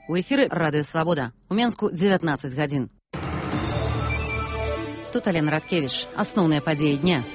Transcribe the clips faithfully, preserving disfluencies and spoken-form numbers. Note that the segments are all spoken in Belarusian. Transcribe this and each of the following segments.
У эфіры Радыё Свабода. У Менску дзевятнаццаць гадзін. Тут Алена Радкевич. Асноўныя падзеі дня.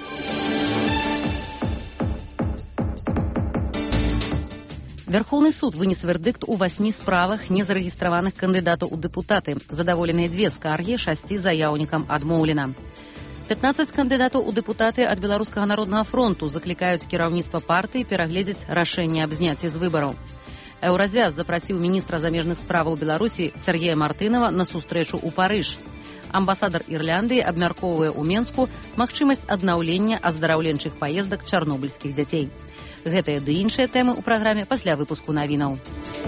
Верховный суд вынес вердикт у восьми справах незарэгістраваных кандыдатаў у дэпутаты. Задаволеныя две скаргі, шасці заяўнікам адмоўлена. пятнаццаць кандыдатаў у дэпутаты ад Беларускага народнага фронту заклікаюць кіраўніцтва партыі перагледзець рашэнне аб зняцці з выбараў. Еўразвяз запрасіў міністра замежных справаў Беларусі Сергея Мартынова на сустрэчу ў Парыж. Амбасадар Ірландыі абмяркоўвае ў Менску магчымасць аднаўлення аздараўленчых паездак чарнобыльскіх дзяцей. Гэтыя ды іншыя тэмы ў праграме пасля выпуску навінаў.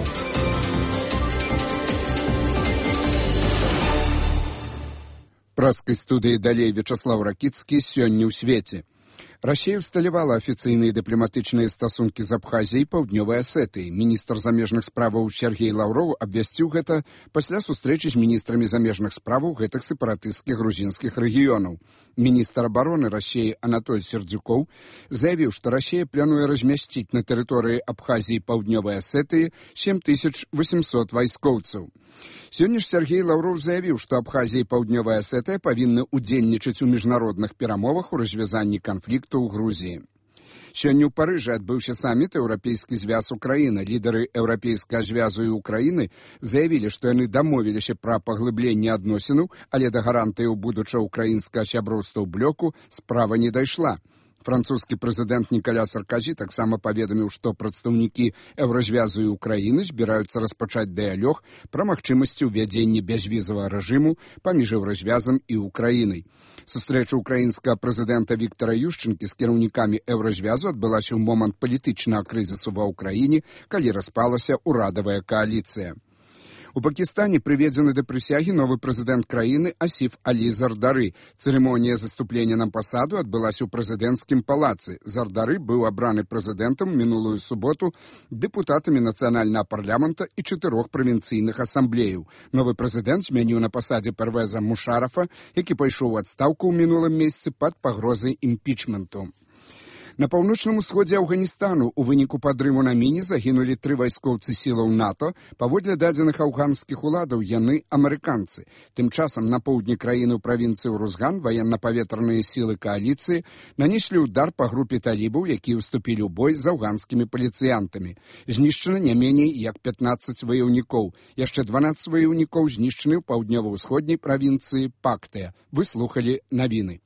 Праскай студыі далей Вячаслав Ракіцкі сёння ў свеце. Расія усталявала афіцыйныя дыпламатычныя стасункі з Абхазіяй і Паўднёвай Асетыяй. Міністр замежных справаў Сергей Лаўроў абвясціў гэта пасля сустрэчы з міністрамі замежных справаў гэтых сепаратысцкіх грузінскіх рэгіёнаў. Міністр абароны Расіі Анатоль Сердзюкоў заявіў, што Расія плануе размясціць на тэрыторыі Абхазіі і Паўднёвай Асетыі сем тысяч восемьсот вайскоўцаў. Сёння ж Сергей Лаўроў заявіў, што Абхазія і Паўднёвая Асетыя павінны ўдзельнічаць у міжнародных перамовах у развязанні канфлікту ў Грузіі. Сёння ў Парыжы адбыўся саміт Еўрапейскі звяз Украіны. Лідары Еўрапейскага звязу і Украіны заявілі, што яны дамовіліся пра паглыбленне адносінаў, але да гарантыяў будучага ўкраінскага сяброўства ў блоку справа не дайшла. Французскі прэзідэнт Нікаля Саркозі таксама паведаміў, што прадстаўнікі Еўразвязу і Украіны збіраюцца распачаць дыялог пра магчымасці ўвядзення бязвізавага рэжыму паміж Еўразвязам і Украінай. Сустрэча украінскага прэзідэнта Віктара Ющэнкі з кіраўнікамі Еўразвязу адбылася ў момант палітычнага крызісу ва ўкраіне, калі распалася ўрадавая кааліцыя. У Пакістане прыведзены да прысягі новы прэзідэнт краіны Асіф Алі Зардары. Цырымонія заступлення на пасаду адбылася ў прэзідэнцкім палацы. Зардары быў абраны прэзідэнтам мінулую суботу дэпутатамі нацыянальнага парламента і чатырох правінцыйных асамблеяў. Новы прэзідэнт змяніў на пасадзе Первеза Мушарафа, які пайшоў у адстаўку ў мінулым месяцы пад пагрозай імпічменту. На паўночным усходзе Афганістану ў выніку падрыву на міне загінулі тры вайскоўцы сілаў НАТО. Паводле дадзеных афганскіх уладаў, яны амерыканцы. Тым часам на поўдні краіны ў правінцыі Урузган ваенна-паветраныя сілы кааліцыі нанеслі ўдар па групе талібаў, якія ўступілі ў бой з афганскімі паліцыянтамі. Знішчана не меней як пятнаццаць ваяўнікоў. Яшчэ дванаццаць ваяўнікоў знішчаны ў паўднёва-ўсходняй правінцыі Пактыя. Вы слухалі навіны.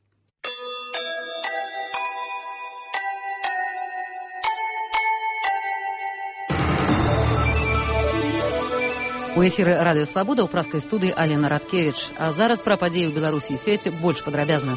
У эфіры Радыё Свабода ў праскай студыі Алена Радкевич. А зараз пра падзеі ў Беларусі і свеце больш падрабязна.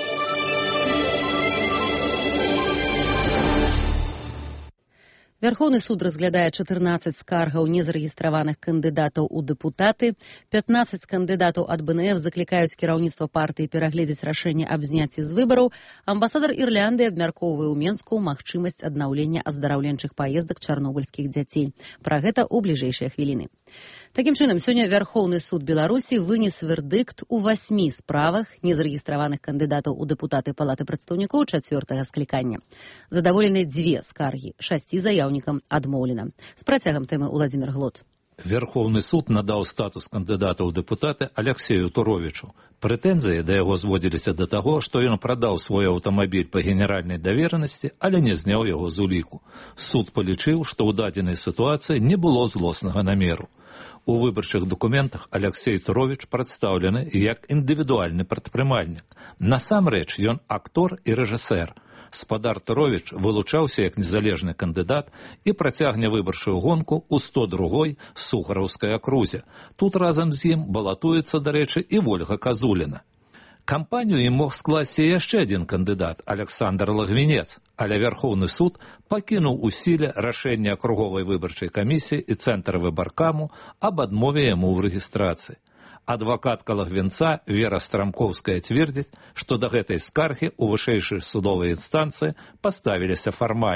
Верховны суд разглядае чатырнаццаць скаргаў незарэгістраваных кандыдатаў у дэпутаты. пятнаццаць кандыдатаў ад Бэ Эн Эф заклікаюць кіраўніцтва партыі перагледзець рашэнне аб зняцці з выбараў. Амбасадар Ірландыі абмяркоўвае ў Менску магчымасць аднаўлення аздараўленчых паездак чарнобыльскіх дзяцей. Пра гэта ў бліжэйшыя хвіліны. Такім чынам, сёння Верховны суд Беларусі вынес вердикт у восьми справах незарэгістраваных кандыдатаў у дэпутаты Палаты прадстаўнікоў чацвёртага склікання. Задаволены дзве скаргі, шасці заяўнікам адмоўлена. З працягам тэмы Уладзімір Глот. Верховны суд надаў статус кандыдата ў дэпутаты Аляксею Туровічу. Прэтэнзіі да яго зводзіліся да таго, што ён прадаў свой аўтамабіль па генеральнай даверанасці, але не зняў яго з уліку. Суд палічыў, што ў дадзенай сітуацыі не было злоснага намеру. У выбарчых дакументах Аляксей Туровіч прадстаўлены як індывідуальны прадпрымальнік. Насамрэч ён актор і рэжысэр. Спадар Туровіч вылучаўся як незалежны кандыдат і працягне выбарчую гонку ў сто другой Сухараўскай акрузе. Тут разам з ім балатуецца, дарэчы, і Вольга Казуліна. Кампанію ім мог скласці яшчэ адзін кандыдат, Александр Лагвінец, але Верховны суд пакінуў у сіле рашэнне акруговай выбарчай камісіі і цэнтра выбаркаму аб адмове яму ў рэгістрацыі. Адвакатка Лагвінца Вера Страмкоўская цвердзіць, што да гэтай скаргі ў вышэйшай судовай інстанцыі паставіліся фармальна.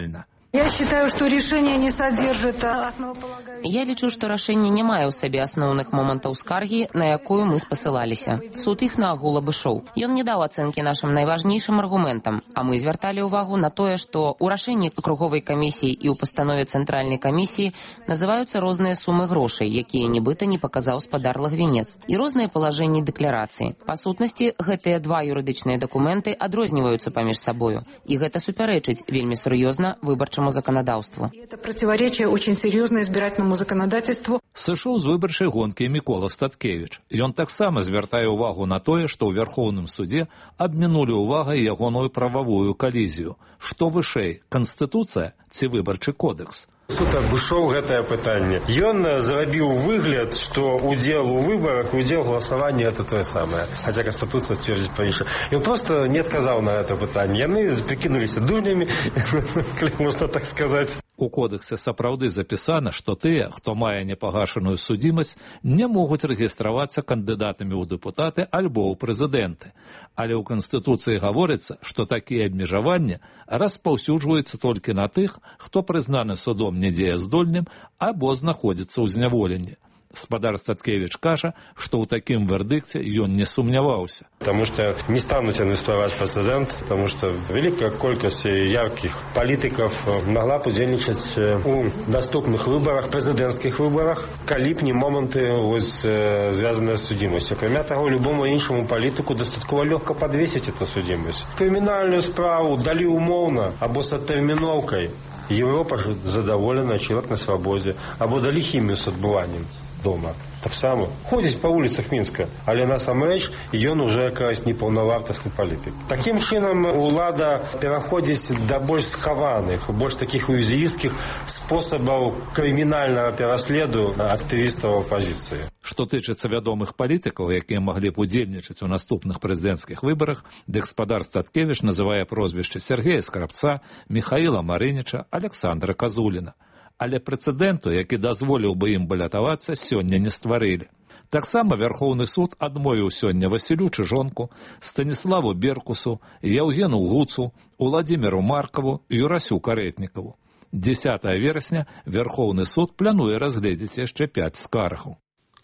Я считаю, что решение не содержит основополагающих... Я лічу, што рашэнне не мае ў сабе асноўных момантаў скаргі, на якую мы спасылаліся. Суд іх наагул абышоў. Ён не даў ацэнкі нашым найважнейшым аргументам, а мы звярталі ўвагу на тое, што ў рашэнні круговай камісіі і ў пастанове цэнтральнай камісіі называюцца розныя сумы грошай, якія нібыта не паказаў спадар Лагвінец, і розныя палажэнні дэкларацыі. Па сутнасці, гэтыя два юрыдычныя дакументы адрозніваюцца паміж сабою, і гэта супярэчыць вельмі сур'ёзна выбарчаму законодаўству. Это противоречие очень серьезно избирательному законодательству. Сышоў з выбарчай гонкі Мікола Статкевіч. Ён таксама звяртае ўвагу на тое, што ў Вярхоўным судзе абмінулі ўвагай ягоную прававую калізію. Што вышэй, Канстытуцыя ці выбарчы кодекс? Суд абышоў гэтае пытанне. Ён зрабіў выгляд, што удзел у выбарах, удзел галасавання это тое самае. Хаця Канстытуцыя сцвердзіць па-іншаму. Ён проста не адказаў на гэта пытанне. Яны прыкінуліся дурнямі, калі можна так сказаць. У кодексе сапраўды запісана, што тыя, хто мае непагашаную судзімасць, не могуць рэгістравацца кандыдатамі ў дэпутаты альбо ў прэзідэнты. Але ў Канстытуцыі гаворыцца, што такія абмежаванні распаўсюджваюцца толькі на тых, хто прызнаны судом недзеяздольным або знаходзіцца ў зняволенні. Спадар Статкевіч кажа, што ў такім вердыкце ён не сумняваўся. Потому что не станут инвестировать прецедент, потому что великая колькость ярких политиков могла бы удзельнічаць у наступных выборах, президентских выборах, калі б не моменты связанные с судимостью. Кроме того, любому іншому политику достатково легко подвесить эту судимость. Криминальную справу дали умовно, або с оттерминовкой. Европа задоволена, человек на свободе, або дали химию с отбыванием дома. Так само ходзіць па вуліцах Мінска, але насамрэч ён уже якраз непаўнавартасны палітык. Такім чынам улада пераходзіць да больш схаваных, больш такіх уязвімых спосабаў крымінальнага пераследу актывістаў апазіцыі. Што тычыцца вядомых палітыкаў, якія маглі б удзельнічаць у наступных прэзідэнцкіх выбарах, дык спадар Статкевіч называе прозвішчы Сергея Скрапца, Міхаіла Марыніча, Александра Казуліна. Але прэцэдэнту, які дазволіў бы ім балятавацца, сёння не стварылі. Таксама Вярхоўны суд адмовіў сёння Васілю Чыжонку, Станіславу Беркусу, Яўгену Гуцу, Уладзіміру Маркаву і Юрасю Карэтнікаву. дзесятага верасня Вярхоўны суд плануе разгледзець яшчэ пяць скаргаў.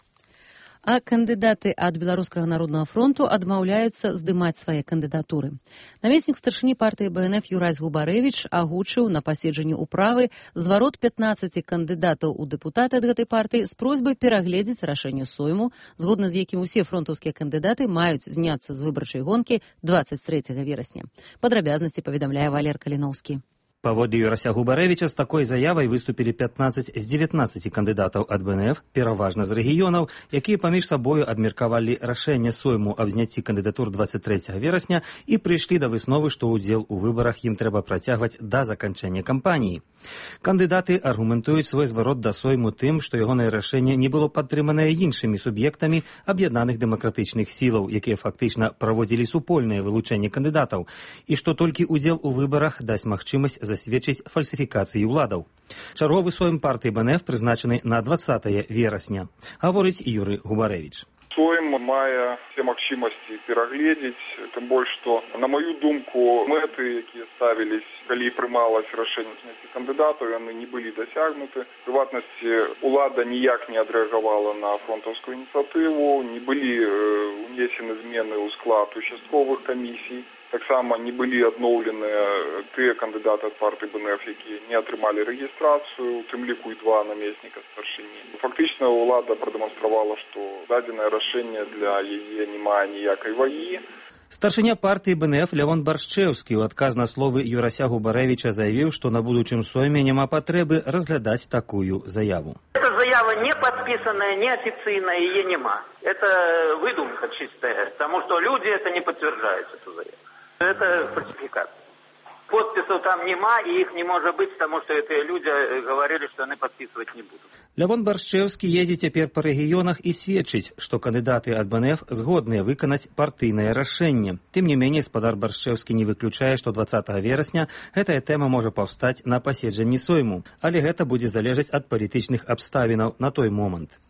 А кандыдаты ад Беларускага народнага фронту адмаўляюцца здымаць свае кандыдатуры. Намеснік старшыні партыі Бэ Эн Эф Юрась Губарэвіч агучыў на паседжанні ўправы зварот пятнаццаці кандыдатаў у дэпутаты ад гэтай партыі з просьбай перагледзець рашэнне Сойму, згодна з якім усе фронтаўскія кандыдаты маюць зняцца з выбарчай гонкі дваццаць трэцяга верасня. Падрабязнасці паведамляе Валер Каліноўскі. Паводле Юрася Губарэвіча з такой заявай выступілі пятнаццаць з дзевятнаццаці кандыдатаў ад Бэ Эн Эф, пераважна з рэгіёнаў, якія паміж сабою абмеркавалі рашэнне Сойму аб зняцці кандыдатур дваццаць трэцяга верасня і прыйшлі да высновы, што ўдзел у выбарах ім трэба працягваць да заканчэння кампаніі. Кандыдаты аргументуюць свой зварот да Сойму тым, што ягонае рашэнне не было падтрыманае іншымі суб'ектамі аб'яднаных дэмакратычных сілаў, якія фактычна праводзілі супольнае вылучэнне кандыдатаў, і што толькі ўдзел у выбарах дасць магчымасць засведчыць фальсіфікацыі ўладаў. Чарговы Сойм партыі Бэ Эн Эф прызначаны на дваццатае верасня, гаворыць Юрый Губарэвіч. Сойм мае все магчымасці перагледзець, тым больш, што, на маю думку, мэты, якія ставілись, калі прымалось рашэнне зняцця кандыдатаў, яны не былі дасягнуты. В прыватнасці, улада ніяк не адрэагавала на фронтаўскую ініцыятыву, не былі унесены змены ў склад участковых камісій. Таксама не былі адноўленыя тыя кандыдаты ад партыі Бэ Эн Эф, якія не атрымалі рэгістрацыю, у тым ліку і два намесніка старшыні. Фактычна ўлада прадэманстравала, што дадзенае рашэнне для яе не мае ніякай вагі. Старшыня партыі Бэ Эн Эф Лявон Баршчэўскі ў адказ на словы Юрася Губарэвіча заявіў, што на будучым Сойме няма патрэбы разглядаць такую заяву. Эта заява не подписанная, не официальная, ее нема. Это выдумка чистая, потому что люди это не подтверждают, эту заяву. Это фальсификация. Подписов там нема, и их не может быть, потому что эти люди говорили, что они подписывать не будут. Лявон Баршчэўскі ездзіць цяпер па рэгіёнах і сведчыць, што кандыдаты ад Бэ Эн Эф згодныя выканаць партыйнае рашэнне. Тым не меней, спадар Баршчэўскі не выключае, што дваццатага верасня гэтая тэма можа паўстаць на паседжанні Сойму, але гэта будзе залежаць ад палітычных абставінаў на той момант.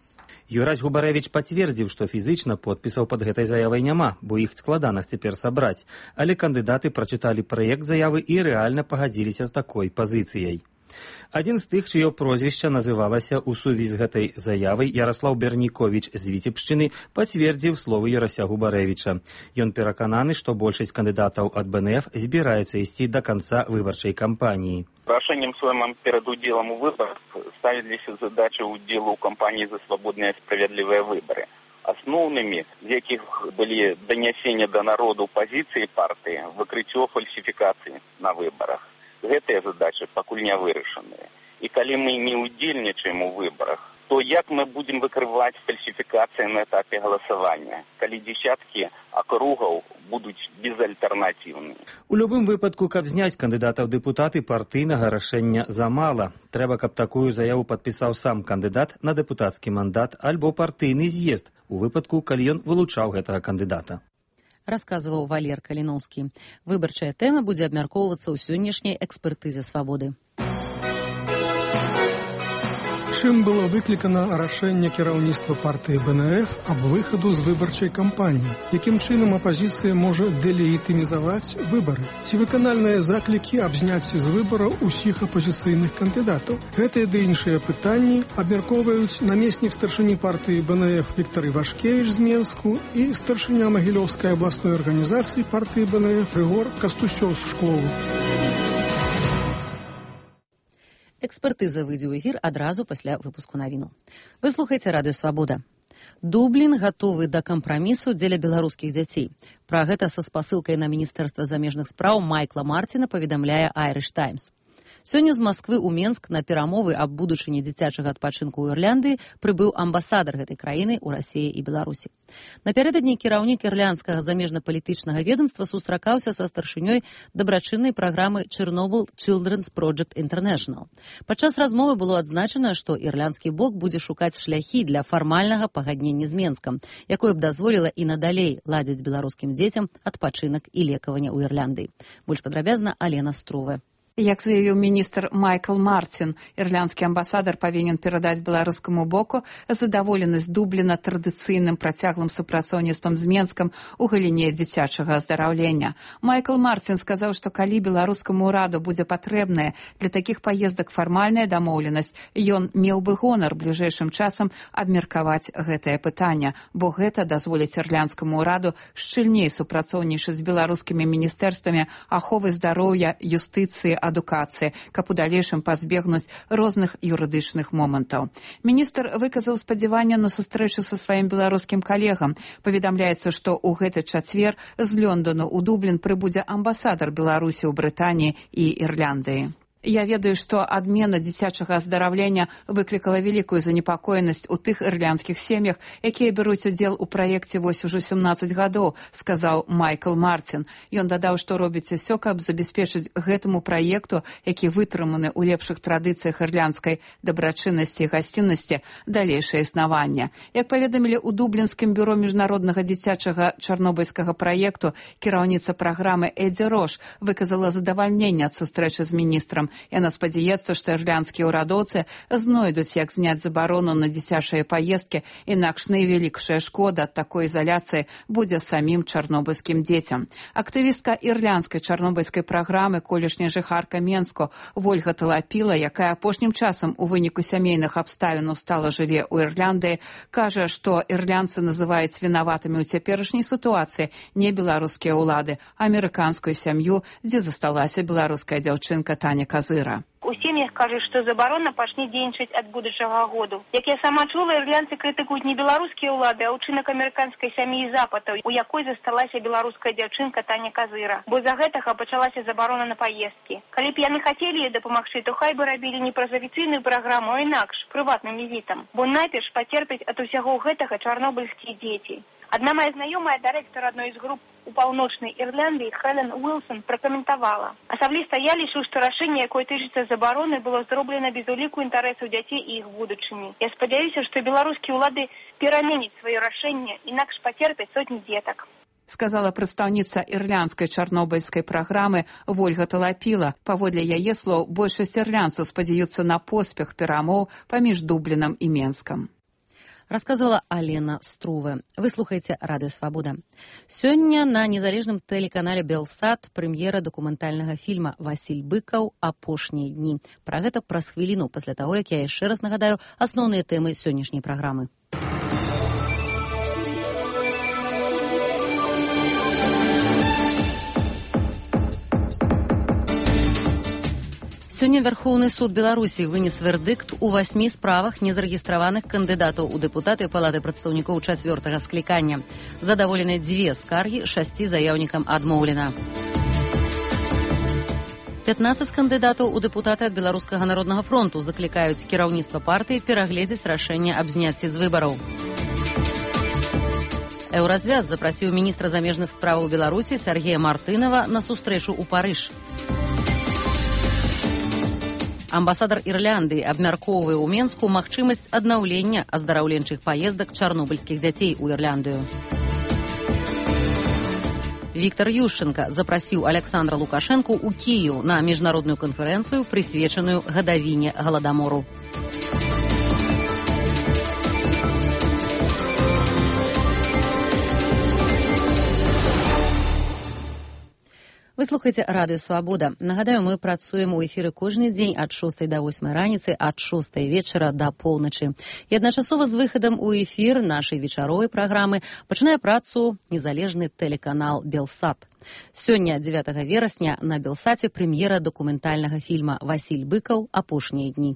Юрась Губарэвіч пацвердзіў, што фізычна подпісаў пад гэтай заявай няма, бо іх складана цяпер сабраць, але кандыдаты прачыталі праект заявы і рэальна пагадзіліся з такой пазіцыяй. Адзін з тых, чыё прозвішча называлася ў сувязі з гэтай заявай, Яраслаў Берніковіч з Віцебшчыны, пацвердзіў словы Юрася Губарэвіча. Ён перакананы, што большасць кандыдатаў ад БНФ збіраецца ісці да канца выбарчай кампаніі. Рашением своим перед уделом у выборов ставились задачи удела у кампании за свободные и справедливые выборы. Основными, з яких были донесения до народу позиции партии, выкрытие фальсификаций на выборах. Гэтыя задачи пакуль не вырашаныя. И калі мы не удзельнічаем у выборах, то як мы будем выкрывать фальсификации на этапе голосования, калі десятки округов будут безальтернативныя? У любым выпадку, каб зняць кандыдата ў дэпутаты, партыйнага рашэння замала. Трэба, каб такую заяву падпісаў сам кандыдат на дэпутацкі мандат альбо партыйны з'езд, у выпадку, калі ён вылучаў гэтага кандыдата. Расказваў Валер Каліноўскі. Выбарчая тэма будзе абмяркоўвацца ў сённяшняй экспертызе свабоды. Чым было выклікана рашэнне кіраўніцтва партыі БНФ аб выхаду з выбарчай кампаніі? Якім чынам апазіцыя можа дэлегітымізаваць выбары? Ці выканальныя заклікі аб зняцці з выбараў усіх апозіцыйных кандыдатаў? Гэтыя ды іншыя пытанні абмяркоўваюць намеснік старшыні партыі БНФ Віктор Івашкевіч з Менску і старшыня Магілёўскай абласной арганізацыі партыі БНФ Ігор Кастусёў з Шклову. Экспертыза выйдзе ў эфір адразу пасля выпуску навіну. Вы слухаеце радыё «Свабода». Дублін гатовы да кампрамісу дзеля беларускіх дзяцей. Пра гэта са спасылкай на Міністэрства замежных спраў Майкла Марціна паведамляе «Айрыш Таймс». Сёння з Масквы ў Менск на перамовы аб будучыні дзіцячага адпачынку ў Ірландыі прыбыў амбасадар гэтай краіны ў Расіі і Беларусі. Напярэдадні кіраўнік ірландскага замежна-палітычнага ведомства сустракаўся са старшынёй дабрачыннай праграмы Chernobyl Children's Project International. Падчас размовы было адзначана, што ірландскі бок будзе шукаць шляхі для фармальнага пагаднення з Менскам, якое б дазволіла і надалей ладзіць беларускім дзецям адпачынак і лекаванне ў Ірландыі. Больш падрабязна Алена Струве. Як заявіў міністр Майкл Марцін, ірландскі амбасадар павінен перадаць беларускаму боку задаволенасць Дубліна традыцыйным працяглым супрацоўніцтвам з Менскам у галіне дзіцячага аздараўлення. Майкл Марцін сказаў, што калі беларускаму ўраду будзе патрэбная для такіх паездак фармальная дамоўленасць, ён меў бы гонар бліжэйшым часам абмеркаваць гэтае пытанне, бо гэта дазволіць ірландскаму ўраду шчыльней супрацоўнічаць з беларускімі міністэрствамі аховы здароўя, юстыцыі, адукацыі, каб у далейшым пазбегнуць розных юрыдычных момантаў. Міністр выказаў спадзяванне на сустрэчу са сваім беларускім калегам. Паведамляецца, што ў гэты чацвер з Лёндану ў Дублін прыбудзе амбасадар Беларусі ў Брытаніі і Ірландыі. Я ведаю, што адмена дзіцячага аздараўлення выклікала вялікую занепакоенасць у тых ірландскіх сем'ях, якія бяруць удзел у праекце вось ужо сямнаццаць гадоў, сказаў Майкл Марцін. Ён дадаў, што робіць усё, каб забяспечыць гэтаму праекту, які вытрыманы ў лепшых традыцыях ірландскай дабрачыннасці і гасціннасці, далейшае існаванне. Як паведамілі ў Дублінскім бюро міжнароднага дзіцячага чарнобыльскага праекту, кіраўніца праграмы Эдзі Рош выказала задавальненне ад сустрэчы з міністрам. Яна спадзяецца, што ірландскія ўрадоўцы знойдуць, як зняць забарону на дзіцячыя паездкі, інакш найвялікшая шкода ад такой ізаляцыі будзе самім чарнобыльскім дзецям. Актывістка ірландскай чарнобыльскай праграмы, колішняя жыхарка Менску Вольга Талапіла, якая апошнім часам у выніку сямейных абставінаў стала жыве ў Ірландыі, кажа, што ірландцы называюць вінаватымі ў цяперашняй сітуацыі не беларускія ўлады, а амерыканскую сям'ю, дзе засталася беларуская дзяўчынка Таня Казыра. У сем'ях кажуць, што забарона пачне дзейнічаць ад будучага году. Як я сама чула, ірландцы крытыкуюць не беларускія ўлады, а ўчынак амерыканскай сям'і запатаў, у якой засталася беларуская дзяўчынка Таня Казыра. Бо за гэтага пачалася забарона на паездкі. Калі б яны хацелі дапамагчы, то хай бы рабілі не праз афіцыйную праграму, а інакш, прыватным візітам. Бо найперш пацерпяць ад усяго гэтага чарнобыльскія дзеці. Одна моя знайомая, дырэктар адной з груп у паўночнай Ірландыі, Хелен Уилсон, пракаментавала. Асабліва я лічу, што рашэнне, якое тычыцца забароны, было зроблена без уліку інтарэсаў дзяцей і іх будучыні. Я спадзяюся, што беларускія ўлады пераменяць сваё рашэнне, інакш пацерпяць сотні дзетак. Сказала прадстаўніца ірландскай чарнобыльскай праграмы Вольга Талапіла. Паводле яе слоў, большасць ірландцаў спадзяюцца на поспех перамоў паміж Дублінам і Менскам. Расказвала Алена Струве. Вы слухаеце Радыё Свабода. Сёння на незалежным тэлеканале Белсат прэм'ера дакументальнага фільма «Васіль Быкаў. Апошнія дні». Пра гэта праз хвіліну пасля таго, як я яшчэ раз нагадаю асноўныя тэмы сённяшняй праграмы. Сёння Верховны суд Беларусі вынес вердыкт у васьмі справах незарэгістраваных кандыдатаў у дэпутаты Палаты прадстаўнікоў чацвёртага склікання. Задаволены дзве скаргі, шасці заяўнікам адмоўлена. пятнаццаць кандыдатаў у дэпутаты ад Беларускага народнага фронту заклікаюць кіраўніцтва партыі перагледзець рашэнне аб зняцці з выбараў. Еўразвяз запрасіў міністра замежных справаў Беларусі Сергея Мартынова на сустрэчу ў Парыж. Амбасадар Ірландыі абмяркоўвае ў Менску магчымасць аднаўлення аздараўленчых паездак чарнобыльскіх дзяцей у Ірландыю. Віктор Ющенка запрасіў Александра Лукашэнку ў Кіеў на міжнародную канферэнцыю, прысвечаную гадавіне галадамору. Вы слухаеце Радыё Свабода. Нагадаю, мы працуем у эфіры кожны дзень ад шостай да восьмай раніцы, ад шостай вечара да поўначы. І адначасова з выхадам у эфір нашай вечаровай праграмы пачынае працу незалежны тэлеканал Белсат. Сёння, дзевятага верасня, на Белсаце прэм'ера дакументальнага фільма «Васіль Быкаў. Апошнія дні».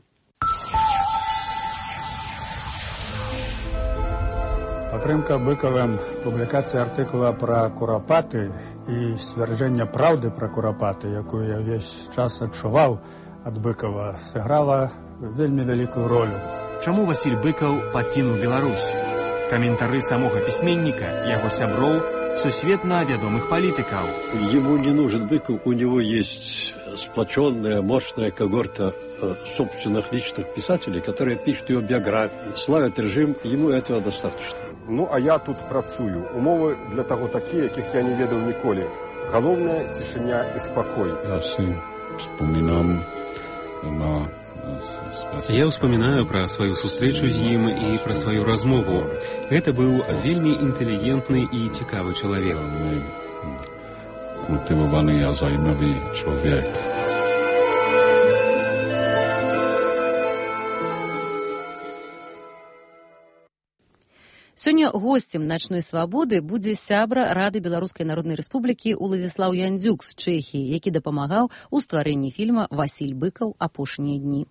Падтрымка Быкавым публікацыя артыкула пра курапаты і сцвярджэння праўды пра курапаты, якую я ўвесь час адчуваў ад Быкава, сыграла вельмі вялікую ролю. Чаму Васіль Быкаў пакінуў Беларусь? Каментары самога пісьменніка, яго сяброў, сусветна вядомых палітыкаў. Ему не нужен Быков, у него есть сплоченная, мощная когорта собственных личных писателей, которые пишут его биографии, славят режим, ему этого достаточно. Ну, а я тут працую. Умовы для того такие, яких я не ведал ніколі. Головне – цішыня і спокой. Я си вспоминам на... Я ўспамінаю пра сваю сустрэчу з ім і пра сваю размову. Гэта быў вельмі інтэлігентны і цікавы чалавек. Культываваны, а займавы чалавек. Сёння госцем начной свабоды будзе сябра Рады Беларускай Народнай Рэспублікі Уладзіслаў Яндзюк з Чэхіі, які дапамагаў у стварэнні фільма «Васіль Быкаў. Апошнія дні».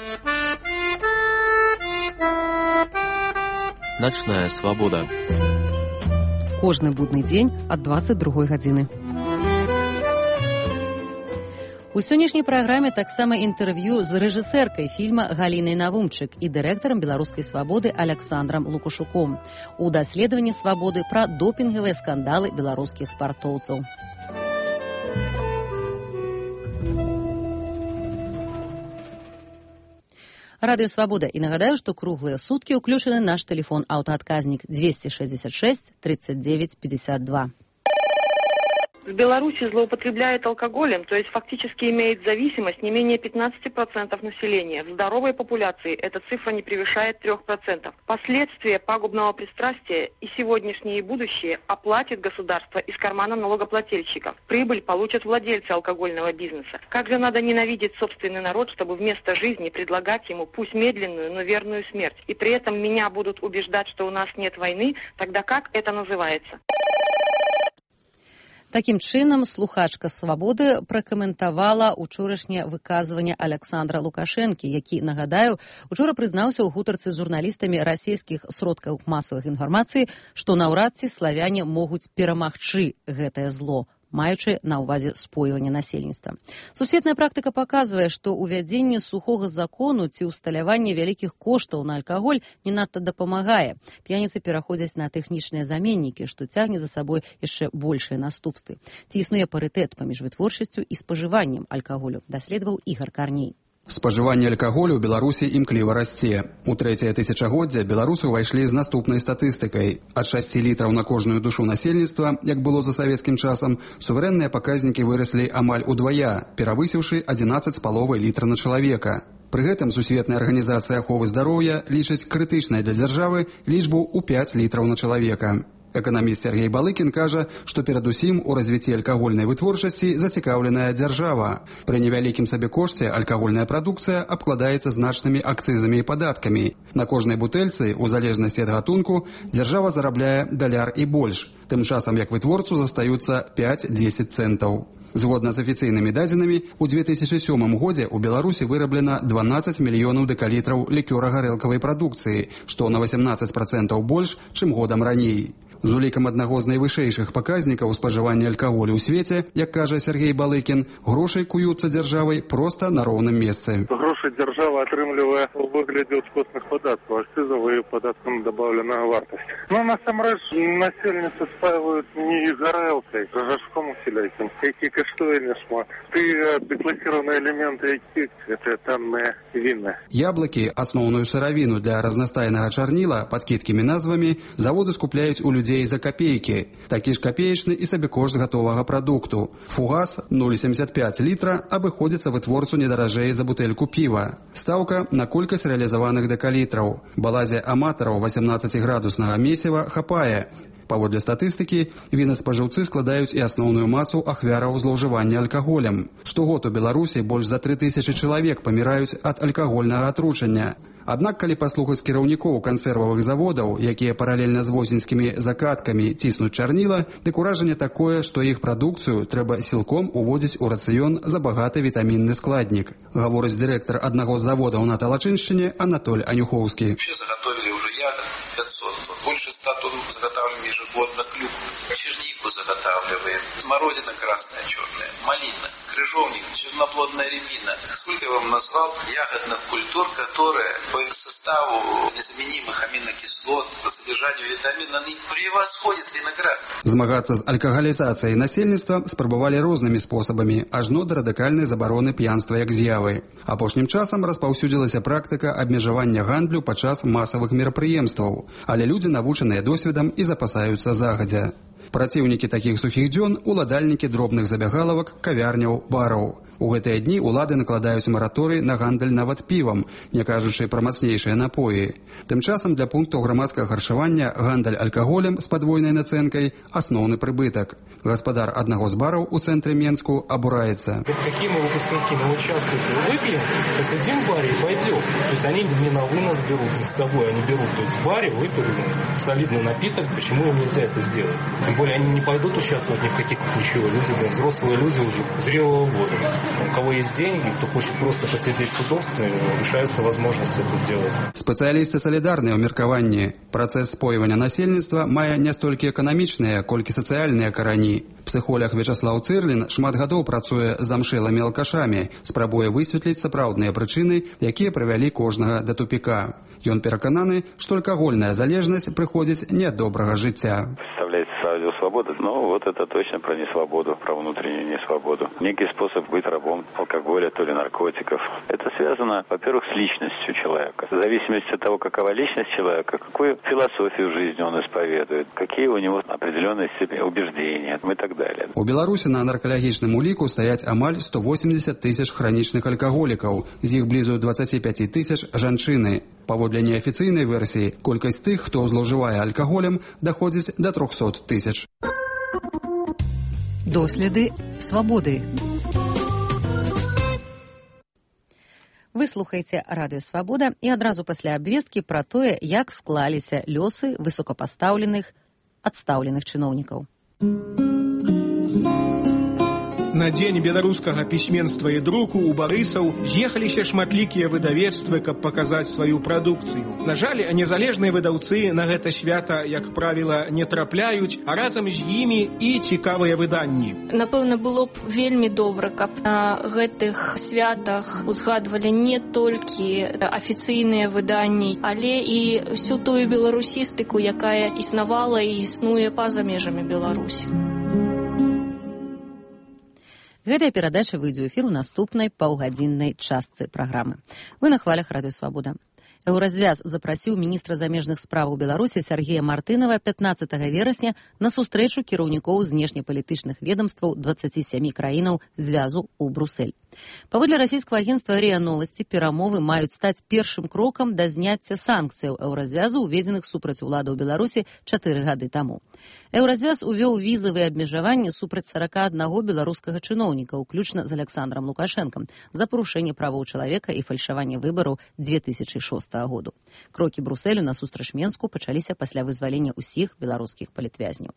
Начная свабода. Кожны будны дзень ад дваццаць другой гадзіны. У сённяшняй праграме таксама інтэрв'ю з рэжысэркай фільма Галінай Навумчык і дырэктарам беларускай свабоды Аляксандрам Лукашуком у даследаванні свабоды пра допінгавыя скандалы беларускіх спартоўцаў. Радыё Свабода. І нагадаю, што круглыя суткі ўключаны наш тэлефон аўтаадказнік дзвесце шэсцьдзесят шэсць тридцать девять пятьдесят два. В Беларуси злоупотребляет алкоголем, то есть фактически имеет зависимость не менее пятнадцати процентов населения. В здоровой популяции эта цифра не превышает трех процентов. Последствия пагубного пристрастия и сегодняшние, и будущее оплатит государство из кармана налогоплательщиков. Прибыль получат владельцы алкогольного бизнеса. Как же надо ненавидеть собственный народ, чтобы вместо жизни предлагать ему пусть медленную, но верную смерть. И при этом меня будут убеждать, что у нас нет войны, тогда как это называется? Такім чынам, слухачка «Свабоды» пракаментавала учорашняе выказванне Аляксандра Лукашэнкі, які, нагадаю, учора прызнаўся ў гутарцы з журналістамі расійскіх сродкаў масавых інфармацыі, што наўрад ці славяне могуць перамагчы гэтае зло, маючы на ўвазе спойвання насельніцтва. Сусветная практыка паказвае, што ўвядзенне сухога закону ці ўсталяванне вялікіх коштаў на алкаголь не надта дапамагае. П'яніцы пераходзяць на тэхнічныя заменнікі, што цягне за сабой яшчэ большыя наступствы. Ці існуе парытэт паміж вытворчасцю і спажываннем алкаголю, даследаваў Ігар Карней. Спажыванне алкаголю ў Беларусі імкліва расце. У трэцяе тысячагоддзе беларусы ўвайшлі з наступнай статыстыкай. Ад шасці літраў на кожную душу насельніцтва, як было за савецкім часам, суверэнныя паказнікі выраслі амаль удвая, перавысіўшы адзінаццаць з паловай літра на чалавека. Пры гэтым Сусветная арганізацыя аховы здароўя лічыць крытычнай для дзяржавы лічбу ў пяць літраў на чалавека. Эканаміст Сергей Балыкін кажа, што перадусім у развіцці алкагольнай вытворчасці зацікаўленая дзяржава. Пры невялікім сабекошце алкагольная прадукцыя абкладаецца значнымі акцызамі і падаткамі. На кожнай бутэльцы, у залежнасці ад гатунку, дзяржава зарабляе даляр і больш. Тым часам, як вытворцу застаюцца пяць-дзесяць цэнтаў. Згодна з афіцыйнымі дадзенымі, у две тысячы сёмым годзе ў Беларусі выраблена дванаццаць мільёнаў дэкалітраў лікёра-гарэлкавай прадукцыі, што на васямнаццаць працэнтаў больш, чым годам раней. З улікам аднаго з найвышэйшых паказнікаў спажывання алкаголю ў свеце, як кажа Сергей Балыкін, грошай куюцца дзяржавай проста на роўным месцы. Грошай дзяржава атрымлівае ў выглядзе ўскосных падаткаў, акцызавых падаткам дабаўленая вартасць. Ну, насамрэч, насельніцтва спаиваюць не гарэлкай, жажком усіляйкім, які каштуе няшмат. Ты дэкласіраваныя элементы, які гэта танныя віны. Яблыкі, асноўную сыравіну для разнастайнага чарніла, пад кідкімі назвамі, заводы скупляюць у людзей за капейкі. Такі ж капеечны і сабекошт гатовага прадукту. Фугас нуль семьдесят пять літра абыходзіцца вытворцу недаражэй за бутэльку піва. Стаўка на колькасць рэалізаваных дэкалітраў. Балазе аматараў васямнаццаціградуснага месіва хапае. Паводле статыстыкі, вінаспажыўцы складаюць і асноўную масу ахвяраў злоўжывання алкаголем. Штогод у Беларусі больш за тры тысячы чалавек паміраюць ад алкагольнага атручання. Аднак, калі паслухаць кіраўнікоў кансервавых заводаў, якія паралельна з восеньскімі закаткамі ціснуць чарніла, дык уражанне такое, што іх прадукцыю трэба сілком уводзіць у рацыён забагаты вітамінны складнік. Гаворыць дырэктар аднаго з заводаў на Талачыншчыне Анатоль Анюхоўскі. Все заготовили уже ягод пятьсот тонн. Больше ста тонн заготавливаем ежегодно клюкву. Чернику заготавливаем. Смородина красная, черная, малина, крыжовник, черноплодная рябина. Сколько я вам назвал ягодных культур, которые по составу незаменимых аминокислот, по содержанию витамина, они превосходят виноград. Змагацца з алкагалізацыяй насельніцтва спрабавалі рознымі спосабамі, ажно да радыкальнай забароны п'янства як з'явы. Апошнім часам распаўсюдзілася практыка абмежавання гандлю падчас масавых мерапрыемстваў, але людзі навучаныя досведам і запасаюцца загадзя. Праціўнікі такіх сухіх дзён – уладальнікі дробных забягалавак, кавярняў, бараў. У гэтыя дні улады накладаюць мараторый на гандаль нават півам, не кажучы пра мацнейшыя напоі. Тым часам для пунктаў грамадскага харчавання гандаль алкаголем з падвойнай нацэнкай – асноўны прыбытак. Гаспадар аднаго з бараў у цэнтры Менску абураецца. Какие мы выпускники, мы участвуем, выпьем, посидим в баре и пойдем. То есть они не на вынос берут, не с собой, они берут. То есть в баре выпили солидный напиток, почему им нельзя это сделать? Тем более они не пойдут участвовать ни в каких ничего. Люди, да, взрослые люди уже зрелого возраста. У кого есть деньги, кто хочет просто посидеть в удобстве, решается возможность это сделать. Спецыялісты салідарныя ў меркаванні. Працэс спойвання насельніцтва мае не столькі эканамічныя, колькі сацыяльныя карані. Псіхолог Вячаслаў Цырлін шмат гадоў працуе з замшэлымі алкашамі, спрабуе высветліць сапраўдныя прычыны, якія прывялі кожнага да тупіка. Ён перакананы, што алкагольная залежнасць прыходзіць не ад добрага жыцця. Радио «Свобода». Но вот это точно про несвободу, про внутреннюю несвободу. Некий способ быть рабом алкоголя, то ли наркотиков. Это связано, во-первых, с личностью человека. В зависимости от того, какова личность человека, какую философию жизни он исповедует, какие у него определенные себе убеждения и так далее. У Беларусі на наркалагічным уліку стаяць амаль сто восемьдесят тысяч хранічных алкаголікаў. З іх блізу двадцать пять тысяч жанчыны. Паводле неафіцыйнай версіі, колькасць тых, хто злоўжывае алкаголем, даходзіць да трёхсот тысяч. Доследы свабоды. Вы слухаеце радыё «Свабода» і адразу пасля абвесткі пра тое, як склаліся лёсы высокапастаўленых адстаўленых чыноўнікаў. На дзень беларускага пісьменства і друку ў Барысаў з'ехаліся шматлікія выдавецтвы, каб паказаць сваю прадукцыю. На жаль, незалежныя выдаўцы на гэта свята, як правіла, не трапляюць, а разам з імі і цікавыя выданні. Напэўна, было б вельмі добра, каб на гэтых святах узгадвалі не толькі афіцыйныя выданні, але і всю тую беларусістыку, якая існавала і існуе па-за межамі Беларусі. Гэтая перадача выйдзе ў эфір у наступнай паўгадзіннай частцы праграмы. Вы на хвалях радыё «Свабода». Еўразвяз запрасіў міністра замежных спраў Беларусі Сергея Мартынова пятнаццатага верасня на сустрэчу кіраўнікоў знешнепалітычных ведамстваў дваццаці сямі краінаў звязу ў Брусэль. Паводле расійскага агенцтва РИА Новости перамовы маюць стаць першым крокам да зняцця санкцыяў еўразвязу, уведзеных супраць улады ў Беларусі чатыры гады таму. Еўразвяз увёў візавыя абмежаванні супраць сарака аднаго беларускага чыноўніка, уключна з Александром Лукашэнкам, за парушэнне правоў чалавека і фальшаванне выбараў две тысячы шостага году. Крокі Брусэлю насустрач Менску пачаліся пасля вызвалення ўсіх беларускіх палітвязняў.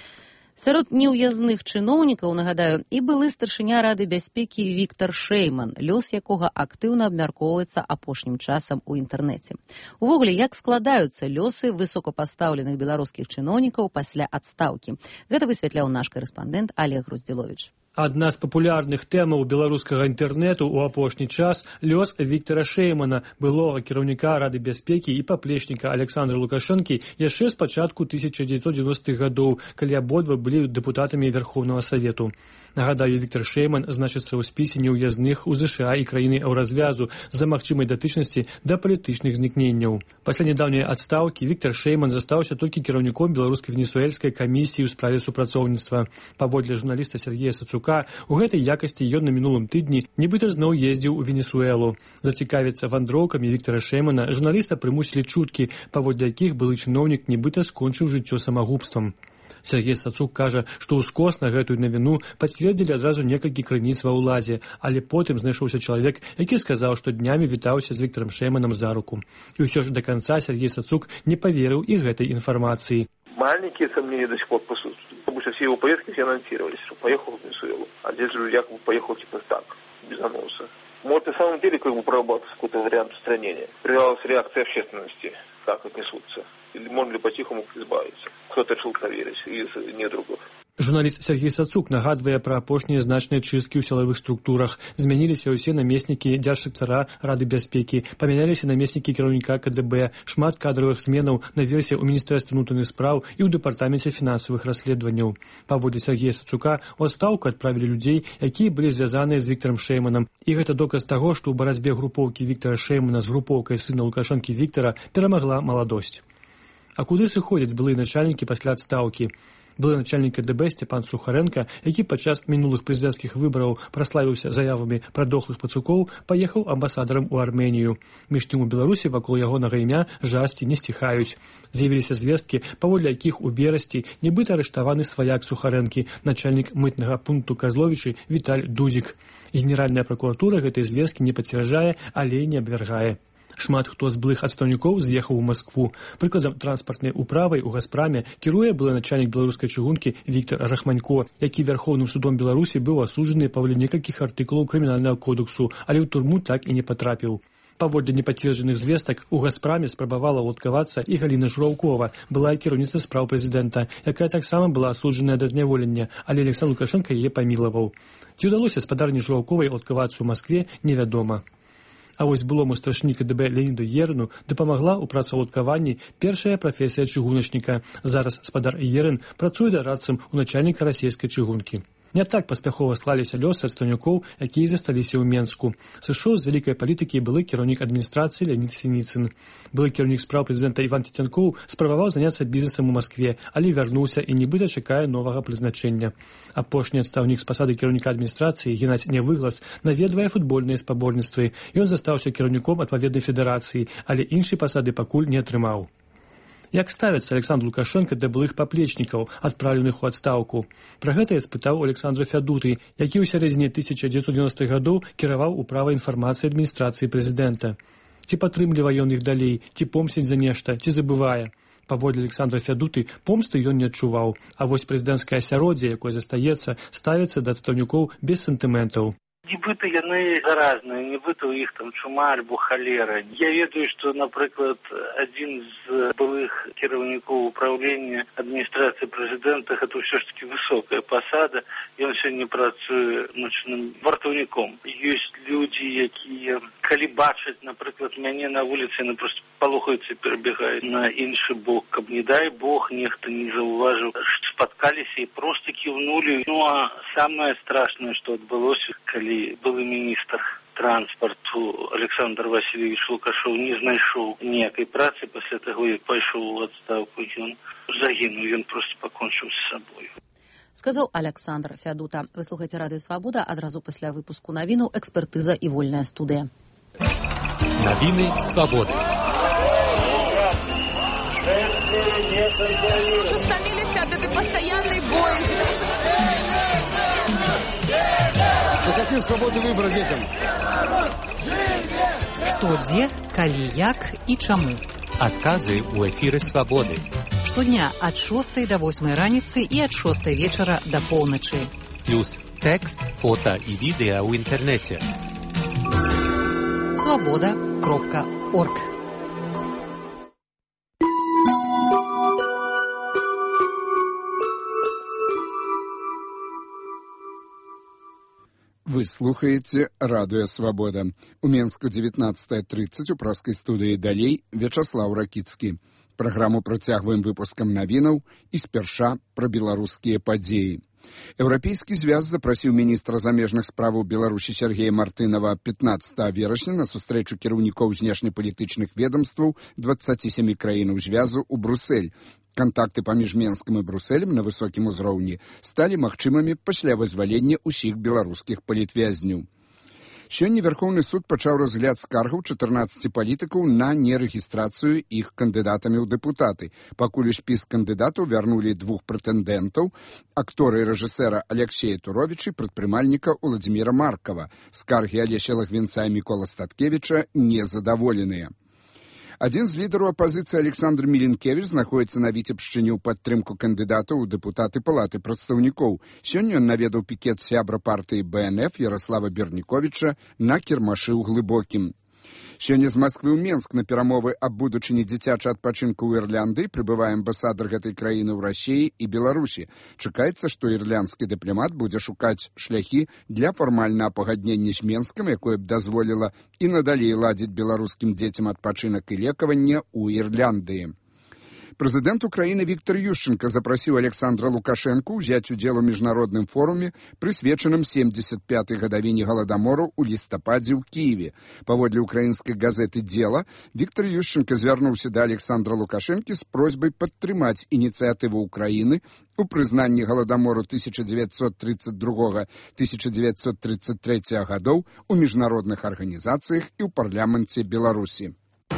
Сярод неўязных чыноўнікаў, нагадаю, і былы старшыня Рады бяспекі Віктар Шэйман, лёс якога актыўна абмяркоўваецца апошнім часам у інтэрнэце. Увогуле, як складаюцца лёсы высокапастаўленых беларускіх чыноўнікаў пасля адстаўкі? Гэта высвятляў наш карэспандэнт Олег Груздзіловіч. Адна з папулярных тэмаў беларускага інтэрнэту ў апошні час лёс Віктара Шэймана, былога кіраўніка Рады бяспекі і паплечніка Александра Лукашэнкі яшчэ з пачатку тысяча дзевяцьсот дзевяностых гадоў, калі абодва былі дэпутатамі Верховнага Савету. Нагадаю, Віктар Шэйман значыцца ў спісе неўязных у ЗША і краіны еўразвязу з-за магчымай датычнасці да палітычных знікненняў. Пасля нядаўняй адстаўкі Віктар Шэйман застаўся толькі кіраўніком беларуска-венесуэльскай камісіі ў справе супрацоўніцтва. Паводле журналіста Сергея Сацука, у гэтай якасці ён на мінулым тыдні нібыта зноў ездзіў у Венесуэлу. Зацікавіцца вандроўкамі Віктара Шэймана журналіста прымусілі чуткі, паводле якіх былы чыноўнік нібыта скончыў жыццё самагубствам. Сергей Сацук кажа, што ўскос на гэтую навіну пацвердзілі адразу некалькі крыніц ва ўладзе, але потым знайшоўся чалавек, які сказаў, што днямі вітаўся з Віктарам Шэйманам за руку. І ўсё ж да канца Сергей Сацук не поверыў і гэтай информации. Маленькие сомнения до сих пор присутствуют. Потому что все его поездки все анонсировались, что поехал в Венесуэлу. А здесь же якобы поехал типа так, без анонса. Может, на самом деле как бы прорабатывается какой-то вариант устранения. Проверялась реакция общественности, как отнесутся. Или можно ли по-тихому избавиться. Кто-то решил проверить из недругов. Журналіст Сергей Сацук нагадвае пра апошнія значныя чысткі ў сілавых структурах. Змяніліся ўсе намеснікі дзяржсектара Рады бяспекі, памяняліся намеснікі кіраўніка КДБ, шмат кадравых зменаў наверсе ў Міністэрстве ўнутраных спраў і ў Дэпартаменце фінансавых расследаванняў. Паводле Сергея Сацука, у адстаўку адправілі людзей, якія былі звязаныя з Віктарам Шэйманам. І гэта доказ таго, што ў барацьбе групоўкі Віктара Шэймана з групоўкай сына Лукашэнкі Віктара перамагла маладосць. А куды сыходзяць былыя начальнікі пасля адстаўкі? Былы начальнік КДБ Степан Сухаренко, які падчас мінулых прэзідэнцкіх выбараў праславіўся заявамі пра дохлых пацукоў, паехаў амбасадарам у Арменію. Між тым у Беларусі вакол ягонага імя жарсці не сціхаюць. З'явіліся звесткі, паводле якіх у берасці нібыта арыштаваны сваяк Сухарэнкі, начальнік мытнага пункту Казловічы Віталь Дузік. Генеральная пракуратура гэтай звесткі не пацвярджае, але і не абвяргае. Шмат хто з былых адстаўнікоў з'ехаў у Маскву. Прыкладам, транспартнай управай у Газпраме кіруе былы начальнік беларускай чыгункі Віктар Рахманько, які Верховным судом Беларусі быў асуджаны паводле некалькіх артыкулаў крымінальнага кодексу, але ў турму так і не патрапіў. Паводле непацверджаных звестак, у Газпраме спрабавала ўладкавацца і Галіна Жураўкова, былая кіраўніца спраў прэзідэнта, якая таксама была асуджаная да зняволення, але Александр Лукашэнка яе памілаваў. Ці ўдалося спадарні Жураўковай ўладкавацца ў Маскве, невядома. А вось былому старшыні КДБ Леоніду Ерыну дапамагла ў працаўладкаванні першая прафесія чыгуначніка. Зараз спадар Ерын працуе дарадцам у начальніка расійскай чыгункі. Не так паспяхова склаліся лёсы адстаўнікоў, якія засталіся ў Менску. Сышоў з вялікай палітыкі былы кіраўнік адміністрацыі Леонід Сініцын. Былы кіраўнік спраў прэзідэнта Іван Цецянкоў спрабаваў заняцца бізнесам у Маскве, але вярнуўся і нібыта чакае новага прызначэння. Апошні адстаўнік з пасады кіраўніка адміністрацыі Геннадзь Нявыглас наведвае футбольныя спаборніцтвы. Ён застаўся кіраўніком адпаведнай федэрацыі, але іншай пасады пакуль не атрымаў. Як ставіцца Александр Лукашэнка да былых паплечнікаў, адпраўленых у адстаўку? Пра гэта я спытаў у Александра Фядуты, які ў сярэдзіне тысяча дзевяцьсот дзевяностых гадоў кіраваў управай інфармацыі адміністрацыі прэзідэнта. Ці падтрымлівае ён іх далей, ці помсціць за нешта, ці забывае? Паводле Александра Фядуты, помсты ён не адчуваў, а вось прэзідэнцкае асяроддзе, якое застаецца, ставіцца да адстаўнікоў без сантыментаў. Нібыта яны заразныя, нібыта ў іх там чума альбо халера. Я ведаю, што, напрыклад, адзін з былых кіраўнікоў управлення адміністрацыі прэзідэнта, гэта ўсё ж таки высокая пасада, ён сёння працуе начным вартаўніком. Ёсць людзі, якія, калі бачаць, напрыклад, мяне на вуліцы, яны проста палохаюцца і перабегаюць на іншы бок, каб, не дай Бог, нехта не заўважыў, спаткаліся і проста кіўнулі. Ну, а самае страшнае, што адбылося, калі былы міністр транспарту Александр Васильевич Лукашоў не знайшоў ніякай працы пасля таго, як пайшоў у адстаўку, ён загінуў, ён проста пакончыў з сабою. сказаў Александр Фядута. Вы слухаеце радыё Свабода, адразу пасля выпуску навінаў экспертыза і вольная студыя. Навіны Свабоды. Уже стомились от этой постоянной боязни. Вы хотите свободы выбора детям? Што, дзе, калі, як і чаму? Адказы ў эфіры Свабоды. Штодня ад шостай да восьмай раніцы і ад шостай вечара да поўначы. Плюс тэкст, фота і відэа ў інтэрнэце. свобода кропка орг. Вы слухаеце радыё Свабода. У Менску дзевятнаццатая трыццаць у праскай студыі далей Вячаслаў Ракіцкі. Праграму працягваем выпускам навінаў і спярша пра беларускія падзеі. Еўрапейскі звяз запрасіў міністра замежных справаў Беларусі Сергея Мартынова пятнаццатага верасня на сустрэчу кіраўнікоў знешнепалітычных ведомстваў дваццаці сямі краінаў звязу ў Брусэль. Кантакты паміж Менскам і Брусэлем на высокім узроўні сталі магчымымі пасля вызвалення ўсіх беларускіх палітвязняў. Сёння Верховны суд пачаў разгляд скаргаў чатырнаццаці палітыкаў на нерэгістрацыю іх кандыдатамі ў дэпутаты. Пакуль у спіс кандыдатаў вярнулі двух прэтэндэнтаў, актора і рэжысэра Алексея Туровіча і прадпрымальніка Уладзіміра Маркава. Скаргі Алеся Лагвінца і Мікола Статкевіча незадаволеныя. Адзін з лідараў апазіцыі Александр Міленкевіч знаходіцца на віцебшчыне ў падтрымку кандыдатаў у дэпутаты Палаты прадстаўнікоў. Сёння ён наведаў пікет сябра партыі Бэ Эн Эф Ярослава Берніковіча на кірмашы ў Глыбокім. Сёння з Масквы ў Менск на перамовы аб будучыні дзіцячага адпачынку ў Ірландыі прыбывае амбасадар гэтай краіны ў Расіі і Беларусі. Чакаецца, што ірландскі дыпламат будзе шукаць шляхі для фармальнага пагаднення з Менскам, якое б дазволіла і надалей ладзіць беларускім дзецям адпачынак і лекаванне ў Ірландыі. Прэзідэнт Украіны Віктор Ющенка запрасіў Александра Лукашэнку ўзяць удзел у міжнародным форуме, прысвечаным семдзесят пятай гадавіне галадамору ў лістападзе ў Кіеве. Паводле украінскай газеты «Дзела», Віктор Ющенка звярнуўся да Александра Лукашэнкі з просьбай падтрымаць ініцыятыву Украіны у прызнанні галадамору тысяча дзевяцьсот тридцать другога — тысяча дзевяцьсот тридцать трэцяга гадоў у міжнародных арганізацыях і ў парламенце Беларусі.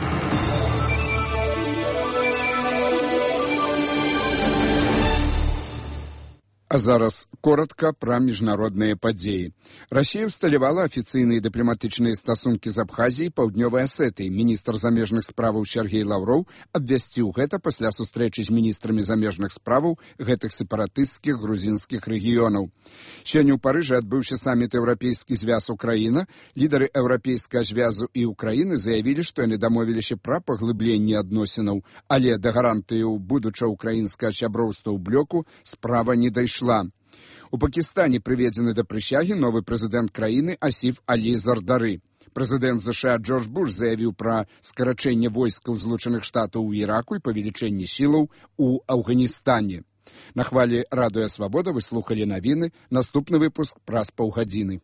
А зараз коротка пра міжнародныя падзеі. Расія ўсталявала афіцыйныя дыпламатычныя стасункі з Абхазіяй і Паўднёвай Асетыяй. Міністр замежных справаў Сергей Лаўроў абвясціў гэта пасля сустрэчы з міністрамі замежных справаў гэтых сепаратысцкіх грузінскіх рэгіёнаў. Сёння ў Парыжы адбыўся саміт Еўрапейскі звяз Украіна. Лідары Еўрапейскага звязу і Украіны заявілі, што яны дамовіліся пра паглыбленне адносінаў, але да гарантыяў будучага украінскага сяброўства ў блоку справа не дайшла. У Пакістане прыведзены да прысягі новы прэзідэнт краіны Асіф Алі Зардары. Прэзідэнт ЗША Джордж Буш заявіў пра скарачэнне войскаў Злучаных Штатаў у Іраку і павелічэнне сілаў у Афганістане. На хвалі радыё Свабода вы слухалі навіны. Наступны выпуск праз паўгадзіны.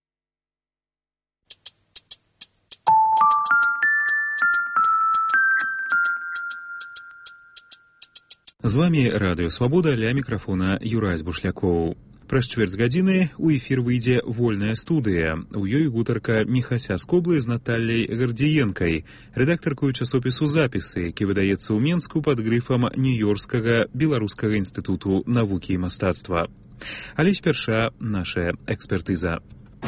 З вами радыё Свабода, ля мікрафона Юрась Бушлякоў. Праз чвэрць гадзіны ў эфір выйдзе вольная студыя. У ёй гутарка Міхася Скоблы з Натальяй Гардзіенкай, рэдактаркою часопісу «Запісы», які выдаецца ў Менску пад грыфам Нью-Йоркскага беларускага інстытуту навукі і мастацтва. Але спярша наша экспертыза.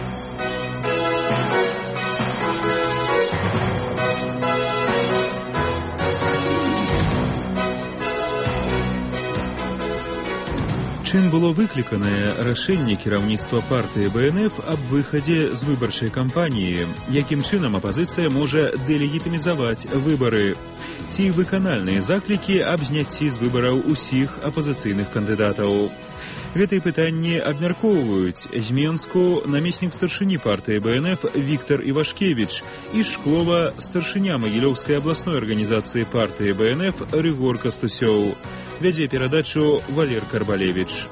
Чым было выкліканае рашэнне кіраўніцтва партыі Бэ Эн Эф аб выхадзе з выбарчай кампаніі? Якім чынам апазіцыя можа дэлегітымізаваць выбары? Ці выканальныя заклікі аб зняцці з выбараў усіх апазіцыйных кандыдатаў? Гэтыя пытанні абмяркоўваюць з Менску намеснік старшыні партыі Бэ Эн Эф Віктор Івашкевіч і Шклова старшыня Магілёўскай абласной арганізацыі партыі Бэ Эн Эф Рыгор Кастусёў. Вядзе перадачу Валер Карбалевіч.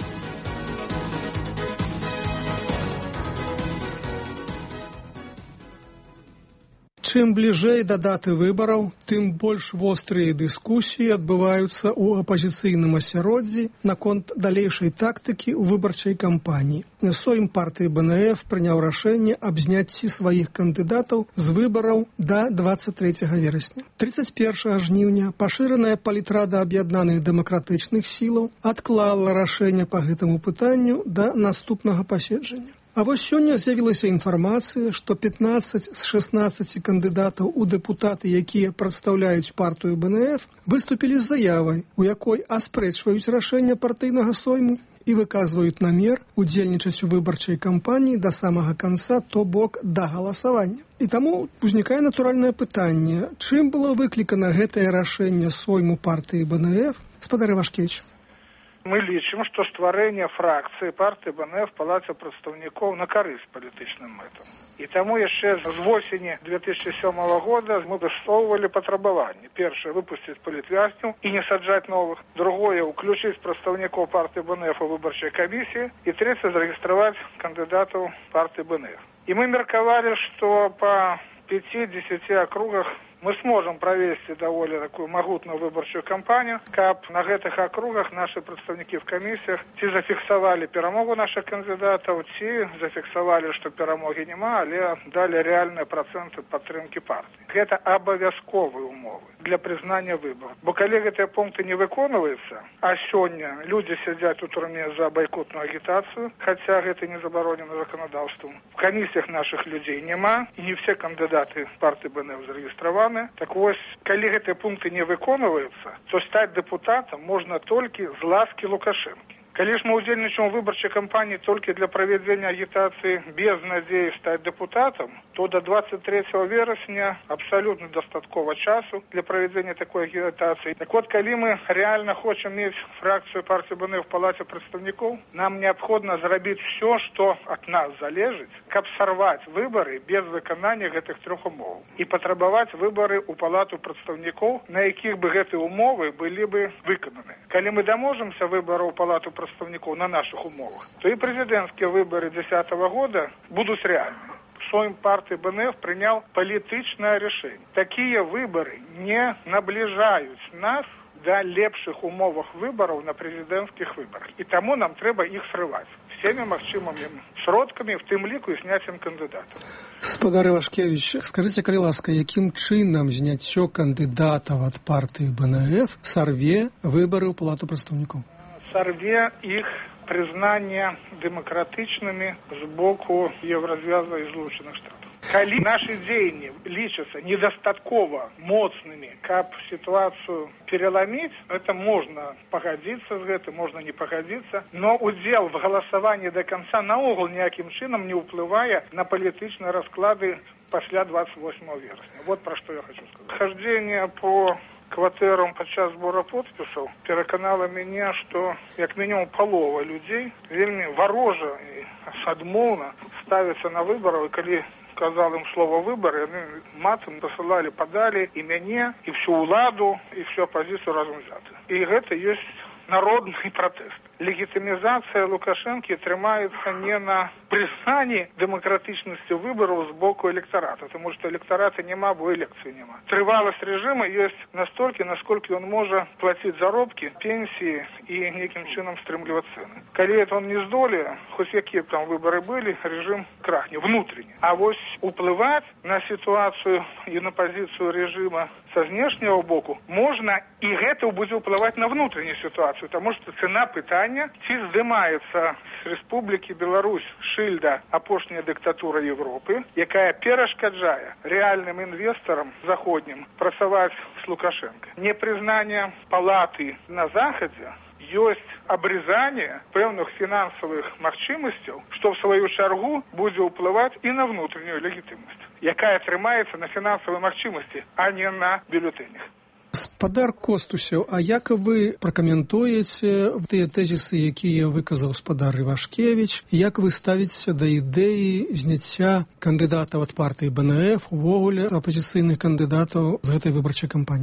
Чым бліжэй да даты выбараў, тым больш вострыя дыскусіі адбываюцца ў апазіцыйным асяроддзі наконт далейшай тактыкі ў выбарчай кампаніі. Сойм партыі бэ эн эф прыняў рашэнне аб зняцці сваіх кандыдатаў з выбараў да дваццаць трэцяга верасня. трыццаць першага жніўня пашыраная палітрада аб'яднаных дэмакратычных сілаў адклала рашэнне па гэтаму пытанню да наступнага паседжання. А вось сёння з'явілася інфармацыя, што пятнаццаць з шаснаццаці кандыдатаў у дэпутаты, якія прадстаўляюць партыю бэ эн эф, выступілі з заявай, у якой аспрэчваюць рашэнне партыйнага сойму і выказваюць намер удзельнічаць у выбарчай кампаніі да самага канца, то бок да галасавання. І таму узнікае натуральнае пытанне, чым было выклікана гэтае рашэнне сойму партыі бэ эн эф? Спадар Івашкевіч. Мы лічым, што стварэнне фракцыі партыі бэ эн эф палаце прадстаўнікоў на карысць палітычным мэтам. І таму яшчэ з восені две тысячи сёмага года мы высоўвалі патрабаванні. Першае, выпусціць палітвязняў і не саджаць новых. Другое, уключыць прадстаўнікоў партыі бэ эн эф у выбарчай камісіі. І трэцяе, зарэгістраваць кандыдатаў партыі бэ эн эф. І мы меркавалі, што па пяці-дзесяці акругах мы сможем провести даволі такую магутную выбарчую кампанію, каб на гэтых акругах наши прадстаўнікі в камісіях ці зафіксавалі перамогу наших кандыдатаў, ці зафіксавалі, што перамогі няма, але далі рэальныя працэнты падтрымкі партыі. Гэта абавязковыя умовы для прызнання выбораў. Бо калі гэтыя пункты не выконваюцца, а сёння людзі сядзяць у турме за байкотную агітацыю, хаця гэта не забаронена заканадаўствам. В камісіях наших людзей няма, і не все кандыдаты партыі бэ эн эф зарэгістраваны. Так вось, калі гэтыя пункты не выконваюцца, то стаць дэпутатам можна толькі з ласкі Лукашэнкі. Калі ж мы ўдзельнічаем у выбарчай кампаніі толькі для правядзення агітацыі без надзеі стаць дэпутатам, то да двадцать третьего верасня абсалютна дастаткова часу для правядзення такой агітацыі. Так вот, калі мы реально хочам мець фракцыю партыі бэ эн эф в палаце прадстаўнікоў, нам неабходна зрабіць все, што ад нас залежыць, каб сарваць выбары без выканання гэтых трох умоў і патрабаваць выбары ў палату прадстаўнікоў, на якіх бы гэтыя умовы былі бы выкананы. Калі мы даможамся выбараў палату прадстаўнікоў на наших умовах, то і прэзідэнцкія выбары дзесятого года будуць рэальнымі. Сойм партии бэ эн эф принял политичное решение. Такие выборы не наближают нас до лепших умовах выборов на президентских выборах. И тому нам треба их срывать всеми магчымымі сродкамі, в тым ліку і зняццем кандыдатаў. Спадар Івашкевіч, скажыце, калі ласка, якім чынам зняццё кандыдатаў ад партыі бэ эн эф сарве выбары ў палату прадстаўнікоў? Сорве их признание демократичными с боку Еврозвяза и Злученых Штатов. Калі наши дзеянні лічацца недастаткова моцнымі, каб ситуацию переломить, это можно погодиться с гэтым, можно не погодиться, но удзел в голосовании до конца наогул ніякім чынам не ўплывае на палітычныя расклады пасля двадцать восьмого верасня. Вот про что я хочу сказать. Хождение по кватэрам падчас збора подпісаў пераканала мяне, што як мінімум палова людзей вельмі варожа і адмоўна ставяцца на выбараў, і калі сказал им слово выборы, они матом посылали, подали и мяне, и всю уладу, и всю оппозицию разом взяты. И это есть народный протест. Легитимизация Лукашенко трымаецца не на признании демократичности выборов с боку электората, потому что электората нема, бо элекции нема. Трывалость режима есть настолько, насколько он может платить заробки, пенсии и неким чином стрымліваць цены. Калі это он не здолее, хоть какие там выборы были, режим крахне, внутренне. А вот уплывать на ситуацию и на позицию режима со внешнего боку можно, и это будет уплывать на внутреннюю ситуацию, потому что цена пытания, ці здымаецца з Республікі Беларусь шыльда апошняя дыктатура Европы, якая перашкаджае реальным инвесторам заходнім працаваць с Лукашенко. Непризнание палаты на Заходе ёсць абрезание пэўных фінансавых магчымасцяў, што в сваю чаргу будзе ўплываць і на внутреннюю легітимнасць, якая трымаецца на фінансавай магчымасці, а не на бюлетэнях. Спадар Костусеў, а як вы пракаментуеце тыя тэзісы, якія выказаў спадар Івашкевіч, як вы ставіцеся да ідэі зняцця кандыдатаў ад партыі бэ эн эф, увогуле апазіцыйных кандыдатаў з гэтай выбарчай кампаніі?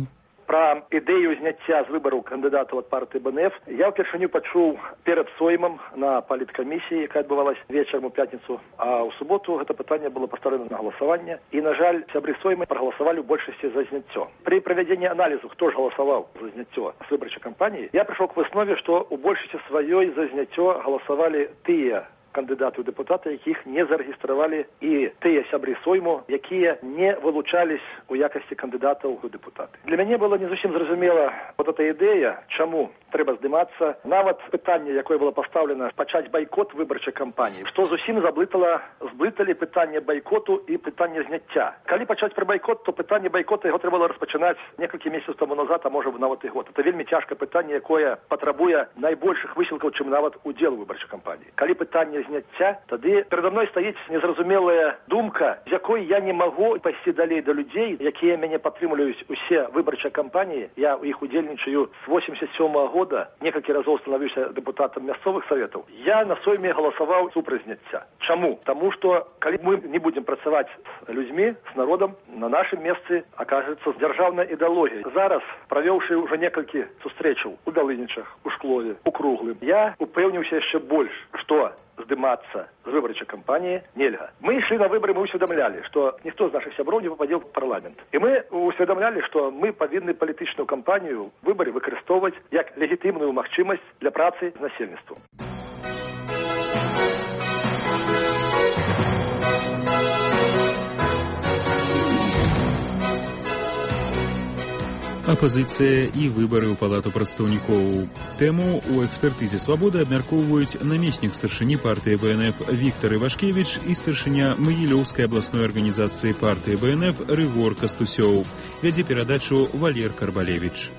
Пра ідэю зняцця з выбараў кандыдатаў ад партыі БНФ я ўпершыню пачуў перад соймам на паліткамісіі, якая адбывалась вечарам у пятніцу, а ў суботу гэта пытанне было пастаўлена на галасаванне, і, на жаль, сябры соймы прагаласавалі ў большасці за зняццё. Пры правядзенні аналізу, хто ж галасаваў за зняццё з выбарчай кампаніі, я прыйшоў к выснове, што ў большасці сваёй за зняццё галасавалі тыя кандыдаты ў дэпутаты, якіх не зарэгістравалі, і тыя сябры сойму, якія не вылучались у якасці кандыдатаў у дэпутаты. Для мяне было не зусім зразумела вот эта ідэя, чаму трэба здымацца. Нават пытанне, якое было пастаўлена, пачаць байкот выбарчай кампаніі, што зусім заблытала, зблыталі пытанне байкоту і пытанне зняцця. Калі пачаць пра байкот, то пытанне байкота яго трэба было распачынаць некалькі месяцаў таму назад, а можа нават і год. Это вельмі цяжкае пытанне, якое патрабуе найбольшых высілкаў, чым нават удзел у выбарчай кампаніі. Калі пытанне зняцця, тады перада мной стаіць незразумелая думка, з якой я не магу пайсці далей да людзей, якія мяне падтрымліваюць усе выбарчыя кампаніі. Я ў іх удзельнічаю з восемьдесят сёмага года, некалькі разоў станавіўся дэпутатам мясцовых саветаў. Я на сойме галасаваў супраць зняцця. Чаму? Таму што калі мы не будзем працаваць з людзьмі, з народам, на нашым месцы акажацца дзяржаўная ідэалогія. Зараз, правёўшы ўжо некалькі сустрэчаў у Далынічах, у Шклове, у Круглым, я упэўніўся яшчэ больш, што здымацца з выбарчай кампаніі нельга. Мы ішлі на выбары, мы усведамлялі, што ніхто з нашых сяброў не пападзе ў парламент. І мы усведамлялі, што мы павінны палітычную кампанію выбары выкарыстоўваць як легітымную магчымасць для працы з насельніцтвам. Апазіцыя і выбары ў палату прадстаўнікоў. Тэму ў экспертызе «Свабода» абмяркоўваюць намеснік старшыні партыі БНФ Віктор Івашкевіч і старшыня Магілёўскай абласной арганізацыі партыі БНФ Рыгор Кастусёў. Вядзе перадачу Валер Карбалевіч.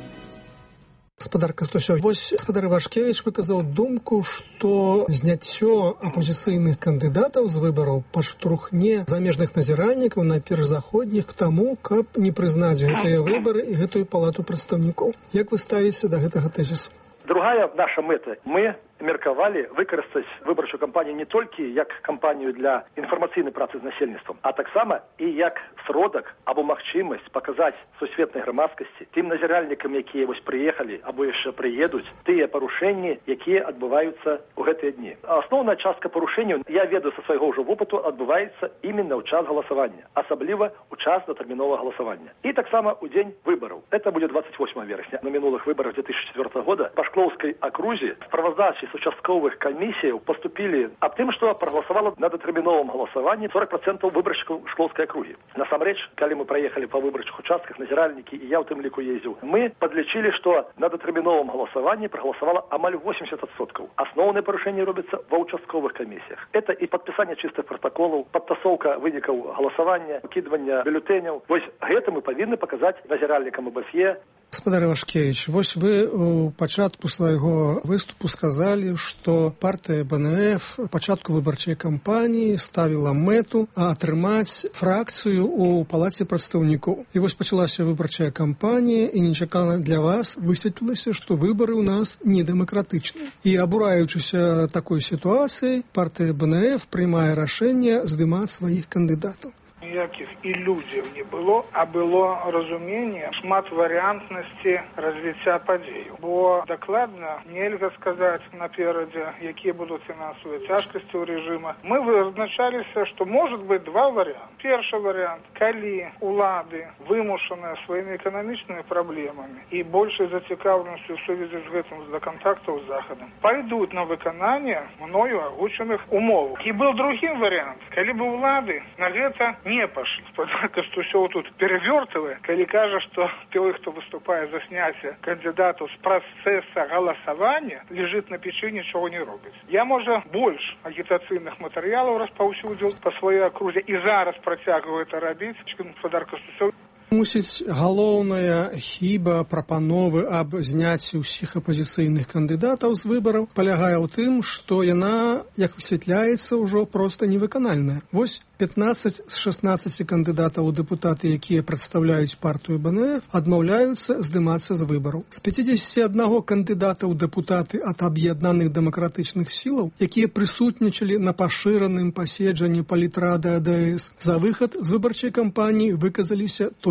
Гаспадар Кастусёў, вось гаспадар Івашкевіч выказаў думку, што зняццё апозіцыйных кандыдатаў з выбараў падштурхне замежных назіральнікаў, найперш заходніх, к таму, каб не прызнаць гэтыя выбары і гэтую палату прадстаўнікоў. Як вы ставіце да гэтага тэзісу? Другая наша мэта. Мы меркавалі выкарыстаць выбарчую кампанію не толькі як кампанію для інфармацыйнай працы з насельніцтвам, а таксама і як сродак або магчымасць паказаць сусветнай грамадскасці, тым назіральнікам, якія вось прыехалі або яшчэ прыедуць, тыя парушэнні, якія адбываюцца ў гэтыя дні. Асноўная частка парушэнняў, я ведаю са свайго ўжо вопыту, адбываецца именно ў час галасавання, асабліва ў час датэрміновага галасавання. І таксама ў дзень выбараў. Это будзе двадцать восьмого верасня. На мінулых выбарах две тысячи четвёртого года па Шклоўскай акрузе справаздачы з участковых камісіяў паступілі аб тым, што прагаласавала на датэрміновым галасаванні сорок процентов выбаршчыкаў Шклоўскай акругі. Насамрэч, калі мы праехалі па выбарчых участках, назіральнікі, і я ў тым ліку ездзіў, мы падлічылі, што на датэрміновым галасаванні прагаласавала амаль восемьдесят процентов. Асноўныя парушэнні робяцца ва ўчастковых камісіях. Это і падпісанне чыстых пратаколаў, падтасоўка вынікаў галасавання, выкідвання бюлетэняў. Вось гэта мы павінны паказаць назіральнікам ОБСЕ. Гаспадар Івашкевіч, вось вы у пачатку свайго выступу сказалі, што партыя БНФ у пачатку выбарчай кампаніі ставіла мэту атрымаць фракцыю ў палаце прадстаўнікоў. І вось пачалася выбарчая кампанія, і нечакана для вас высветлілася, што выбары ў нас недэмакратычныя. І абураючыся такой сітуацыяй, партыя БНФ прымае рашэнне здымаць сваіх кандыдатаў. Ніякіх ілюзій не было, а было разуменне шматварыянтнасці развіцця падзеяў. Бо дакладна нельга сказаць наперадзе, якія будуць фінансавыя цяжкасці ў рэжыма. Мы вызначаліся, што может быть два варыянты. Першы варыянт, калі улады вымушаныя сваімі эканамічнымі праблемамі і большай зацікаўленасцю ў сувязі з гэтым з кантактаў з Захадам, пайдуць на выкананне мною агучаных умоваў. І быў другі варыянт, калі бы улады на гэта не пошли. Кастусёў тут перевертывае, калі кажа, што той, хто выступае за сняцце кандыдатаў з працэса галасавання, лежыць на печы, нічого не робіць. Я, можа, больш агітацыйных матэрыялаў распаўсюдзіў па сваёй акрузе і зараз працягваю это рабіць. Гаспадар Кастусёў. Мусіць, галоўная хіба прапановы аб зняцці ўсіх апазіцыйных кандыдатаў з выбараў палягае ў тым, што яна, як высвятляецца, ўжо проста невыканальная. Вось пятнадцать з шестнадцати кандыдатаў у дэпутаты, якія прадстаўляюць партыю БНФ, адмаўляюцца здымацца з выбараў. З пятидесяти одного кандыдата ў дэпутаты ад аб'яднаных дэмакратычных сілаў, якія прысутнічалі на пашыраным паседжанні палітрады АДС, за выхад з выбарчай кампаніі выказаліся толькі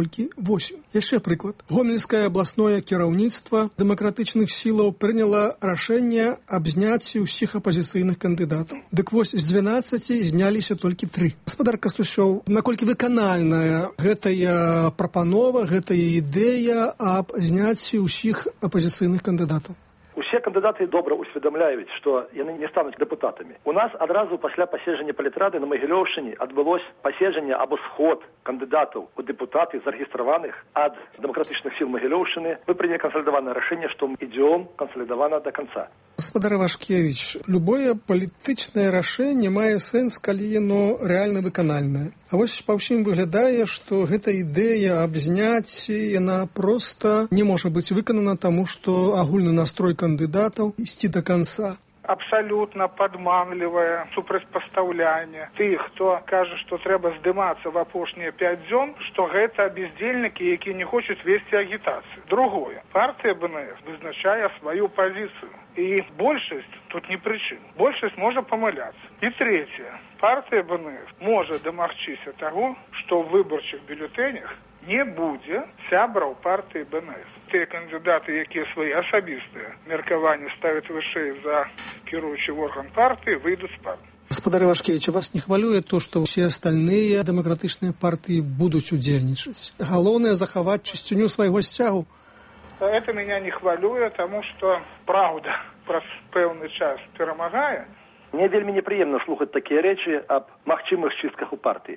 толькі восем. Яшчэ прыклад. Гомельскае абласное кіраўніцтва дэмакратычных сілаў прыняла рашэнне аб зняцці ўсіх апазіцыйных кандыдатаў. Дык вось з дванаццаці зняліся толькі тры. Гаспадар Кастусёў, наколькі выканальная гэтая прапанова, гэтая ідэя аб зняцці ўсіх апазіцыйных кандыдатаў? Усе кандыдаты добра усведамляюць, што яны не стануць дэпутатамі. У нас адразу пасля паседжання палітрады на Магілёўшчыне адбылось паседжанне або сход кандыдатаў у дэпутаты зарэгістраваных ад дэмакратычных сіл Магілёўшчыны. Мы прынялі кансалідаванае рашэнне, што мы ідзём кансалідавана да канца. Гаспадар Івашкевіч, любое палітычнае рашэнне мае сэнс, калі яно рэальна выканальнае. А вось па ўсім выглядае, што гэта ідэя аб зняцці, яна проста не можа быць выканана, таму што агульны настрой кандыдатаў ісці да канца. Абсалютна падманлівае супрацьпастаўлянне тых, хто кажа, што трэба здымацца в апошнія пяць дзён, што гэта бездзельнікі, якія не хочуць весці агітацыю. Другое. Партыя БНС вызначае сваю пазіцыю. І большасць тут не пры чым. Большасць можа памыляцца. І трэцяе. Партыя БНС можа дамагчыся таго, што ў выбарчых бюлетэнях не будзе сябраў партыі БНС. Тыя кандыдаты, якія свае асабістыя меркаванні ставяць вышэй за кіруючы орган партыі, выйдуць з партыі. Гаспадар Івашкевіч, вас не хвалюе то, што ўсе астальныя дэмакратычныя партыі будуць удзельнічаць? Галоўнае захаваць чысціню свайго сцягу? Это меня не хвалюе, тому что правда праз пэўны час перамагае. Мне вельмі непрыемна слухаць такія рэчы аб магчымых чыстках у партыі.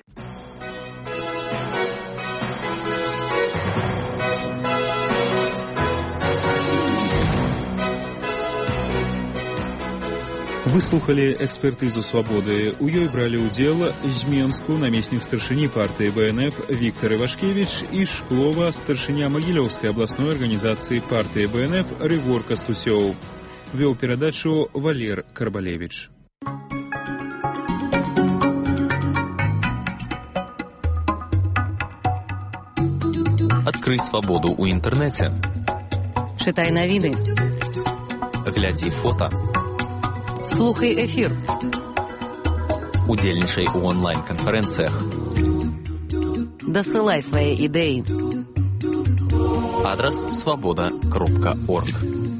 Выслухалі экспертызу «Свабоды». У ёй бралі ўдзел з Менску намеснік старшыні партыі БНФ Віктор Івашкевіч і Шклова старшыня Магілёўскай абласной арганізацыі партыі БНФ Рыгор Кастусёў. Вёў перадачу Валер Карбалевіч. Адкрый свабоду ў інтэрнэце. Чытай навіны. Глядзі фота. Слухай эфір. Удзельнічай у онлайн-канферэнцыях. Дасылай свае ідэі. Адрас свабода кропка орг.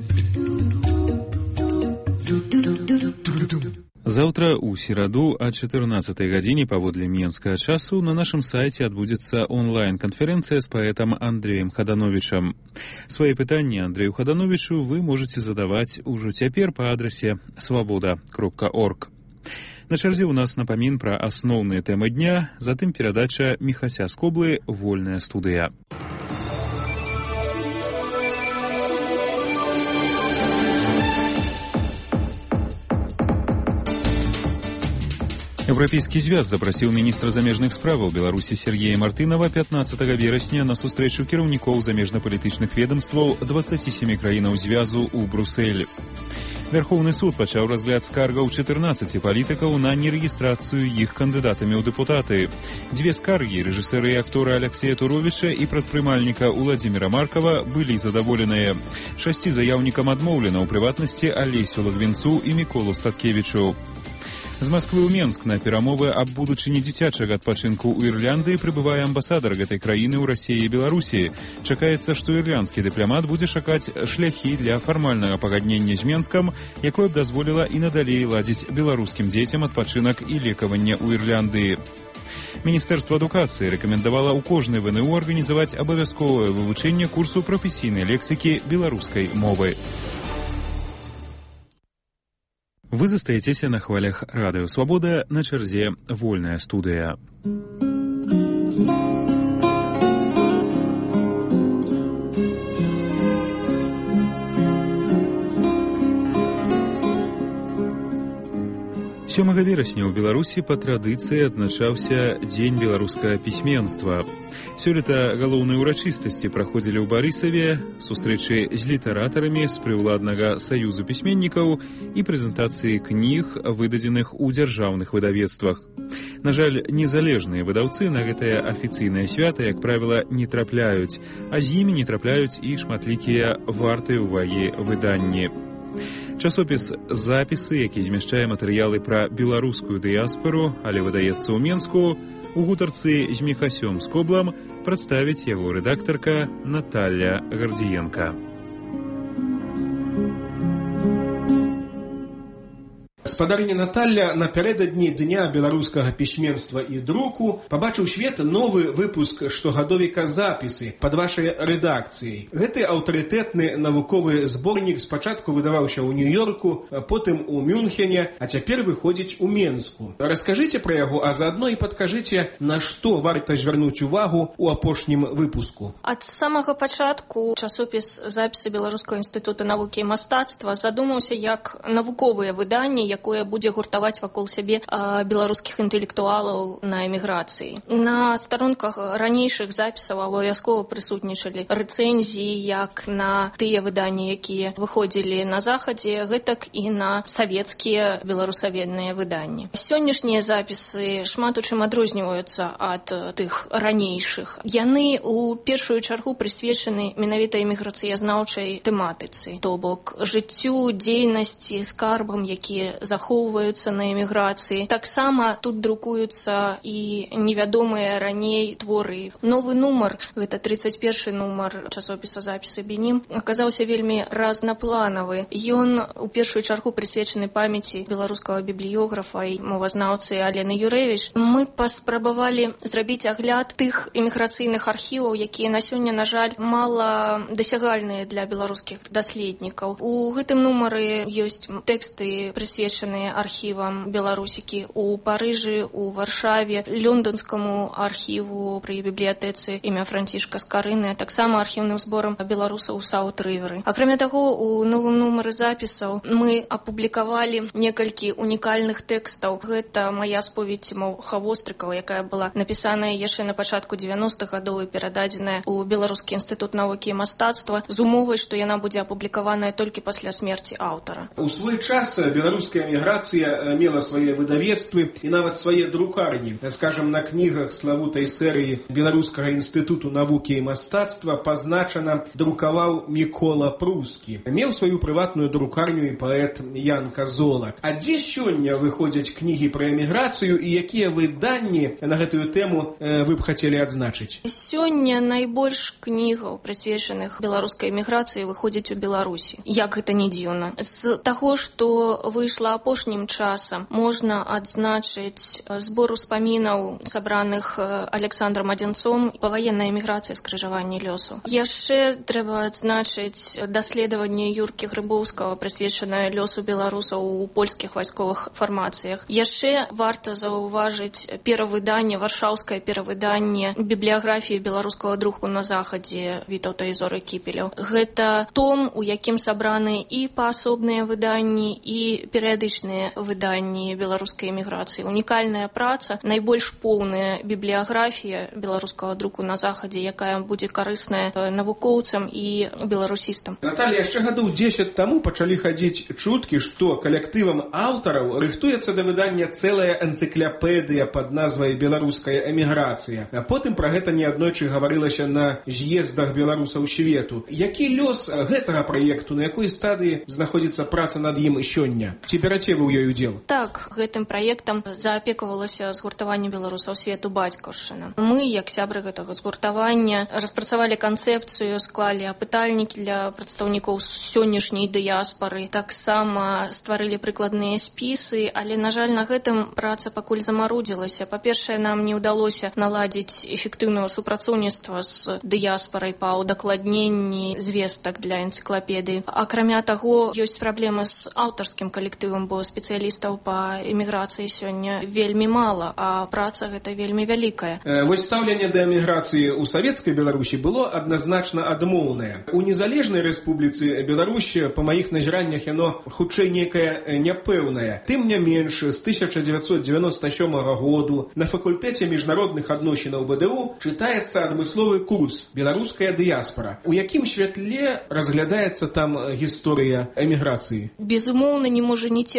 Заўтра ў сераду а чатырнаццатай гадзіне паводле менскага часу на нашым сайце адбудзецца онлайн-канферэнцыя з паэтам Андрэем Хадановічам. Свае пытанні Андрэю Хадановічу вы можаце задаваць ужо цяпер па адрасе свабода кропка орг. На чарзе ў нас напамін пра асноўныя тэмы дня, затым перадача Міхася Скоблы «Вольная студыя». Еўрапейскі звяз запрасіў міністра замежных справаў Беларусі Сергея Мартынова пятнаццатага верасня на сустрэчу кіраўнікоў замежна-палітычных ведамстваў дваццаці сямі краінаў звязу ў Брусэль. Вярхоўны суд пачаў разгляд скаргаў чатырнаццаці палітыкаў на нерэгістрацыю іх кандыдатамі ў дэпутаты. Дзве скаргі рэжысэра і актора Аляксея Туровіча і прадпрымальніка Уладзіміра Маркава былі задаволеныя. Шасці заяўнікам адмоўлена, ў прыватнасці Алесю Лагвінцу і Міколу Статкевічу. З Масквы ў Менск на перамовы аб будучыні дзіцячага адпачынку ў Ірландыі прыбывае амбасадар гэтай краіны ў Расіі і Беларусі. Чакаецца, што ірландскі дыпламат будзе шукаць шляхі для фармальнага пагаднення з Менскам, якое б дазволіла і надалей ладзіць беларускім дзецям адпачынак і лекаванне ў Ірландыі. Міністэрства адукацыі рэкамендавала ў кожнай ВНУ арганізаваць абавязковае вывучэнне курсу прафесійнай лексікі беларускай мовы. Вы застаецеся на хвалях радыё «Свабода», на чарзе «Вольная студыя». сёмага верасня ў Беларусі па традыцыі адзначаўся Дзень беларускага пісьменства. Сёлета галоўныя ўрачыстасці праходзілі ў Барысаве, сустрэчы з літаратарамі з прыўладнага саюзу пісьменнікаў і прэзентацыі кніг, выдадзеных у дзяржаўных выдавецтвах. На жаль, незалежныя выдаўцы на гэтае афіцыйнае свята, як правіла, не трапляюць, а з імі не трапляюць і шматлікія вартыя ўвагі выданні. Часопіс «Запісы», які змяшчае матэрыялы пра беларускую дыяспару, але выдаецца ў Менску, у гутарцы з Міхасём Скоблам прадставіць яго рэдактарка Наталля Гардзіенка. Спадарня Наталля напярэдадні Дня беларускага пісьменства і друку пабачыў свет новы выпуск штогадовіка «Запісы» пад вашай рэдакцыяй. Гэты аўтарытэтны навуковы зборнік спачатку выдаваўся ў Нью-Йорку, потым у Мюнхене, а цяпер выходзіць у Менску. Раскажыце пра яго, а заадно і падкажыце, на што варта звярнуць увагу ў апошнім выпуску. Ад самага пачатку часопіс «Запісы» Беларускага інстытута навукі і мастацтва задумаўся як навуковыя выданні, якое будзе гуртаваць вакол сябе беларускіх інтэлектуалаў на эміграцыі. На старонках ранейшых запісаў абавязкова прысутнічалі рэцэнзіі як на тыя выданні, якія выходзілі на захадзе, гэтак і на савецкія беларусаведныя выданні. Сённяшнія запісы шмат у чым адрозніваюцца ад тых ранейшых. Яны у першую чаргу прысвечаны менавіта эміграцыязнаўчай тэматыцы, то бок жыццю, дзейнасці, скарбам, якія захоўваюцца на эміграцыі. Таксама тут друкуюцца і невядомыя раней творы. Новы нумар, гэта тридцать першы нумар часопіса «Запісы Бенім», аказаўся вельмі разнапланавы. Ён у першую чаргу прысвечаны памяці беларускага бібліёграфа і мовазнаўцы Алены Юрэвіч. Мы паспрабавалі зрабіць агляд тых эміграцыйных архіваў, якія на сёння, на жаль, мала дасягальныя для беларускіх даследнікаў. У гэтым нумары ёсць тэксты, прысвечаныя архівам беларусікі у Парыжы, у Варшаве, лёнданскаму архіву пры бібліятэцы імя Францішка Скарыны, таксама архіўным зборам беларусаў у Саут-Рыверы. Акрамя таго, у новым нумары запісаў мы апублікавалі некалькі унікальных тэкстаў. Гэта мая споведь Тимоха Вострыкава, якая была напісаная яшчэ на пачатку дзевяностых гадоў і перададзеная ў Беларускі інстытут навукі і мастацтва з умовай, што яна будзе апублікаваная толькі пасля смерці аўтара. У свой час беларуская эміграцыя мела свае выдавецтвы і нават свае друкарні. Скажам, на кнігах славутай серыі Беларускага інстытуту навукі і мастацтва пазначана друкаваў Мікола Прускі. Меў сваю прыватную друкарню і паэт Ян Казолак. А дзе сёння выходзяць кнігі пра эміграцыю і якія выданні на гэтую тэму вы б хацелі адзначыць? Сёння найбольш кнігаў, прысвечаных беларускай эміграцыі, выходзіць у Беларусі. Як гэта не дзіўна. З таго, што выйшла апошнім часам, можна адзначыць збор успамінаў, сабраных Александром Адзінцом, паваенная эміграцыя, скрыжаванне лёсу. Яшчэ трэба адзначыць даследаванне Юркі Грыбоўскага, прысвечанае лёсу беларусаў у польскіх вайсковых фармацыях. Яшчэ варта заўважыць перавыданне, варшаўскае перавыданне бібліяграфіі беларускага друку на захадзе Вітаўта і Зоры Кіпеляў. Гэта том, у якім сабраны і паасобныя выданні, і перыядычныя выданні беларускай эміграцыі. Унікальная праца, найбольш поўная бібліяграфія беларускага друку на захадзе, якая будзе карысная навукоўцам і беларусістам. Наталья, яшчэ гадоў дзесяць таму пачалі хадзіць чуткі, што калектывам аўтараў рыхтуецца да выдання цэлая энцыклапедыя пад назвай «Беларуская эміграцыя». А потым пра гэта неаднойчы гаварылася на з'ездах беларусаў свету. Які лёс гэтага праекту, на якой стадыі знаходзіцца праца над ім сёння? Ці бяраце вы ў ёй удзел? Так, гэтым праектам заапекавалася згуртаванне беларусаў свету бацькаўшчына. Мы, як сябры гэтага згуртавання, распрацавалі канцэпцыю, склалі апытальнікі для прадстаўнікоў сённяшняй дыяспары, таксама стварылі прыкладныя спісы, але, на жаль, на гэтым праца пакуль замарудзілася. Па-першае, нам не ўдалося наладзіць эфектыўнага супрацоўніцтва з дыяспарай па ўдакладненні звестак для энцыклапедыі. Акрамя таго, ёсць праблема з аўтарскім калектывам, бо спецыялістаў па эміграцыі сёння вельмі мала, а праца гэта вельмі вялікая. Э, вось стаўленне да эміграцыі ў савецкай Беларусі было адназначна адмоўнае. У незалежнай рэспубліцы Беларусь, па маіх назіраннях, яно хутчэй некае няпэўнае. Тым не менш, з тысяча дзевяцьсот дзевяноста сёмага году на факультэце міжнародных адносінаў БДУ чытаецца адмысловы курс «Беларуская дыяспара». У якім святле разглядаецца там гісторыя эміграцыі? Безумоўна, не можа не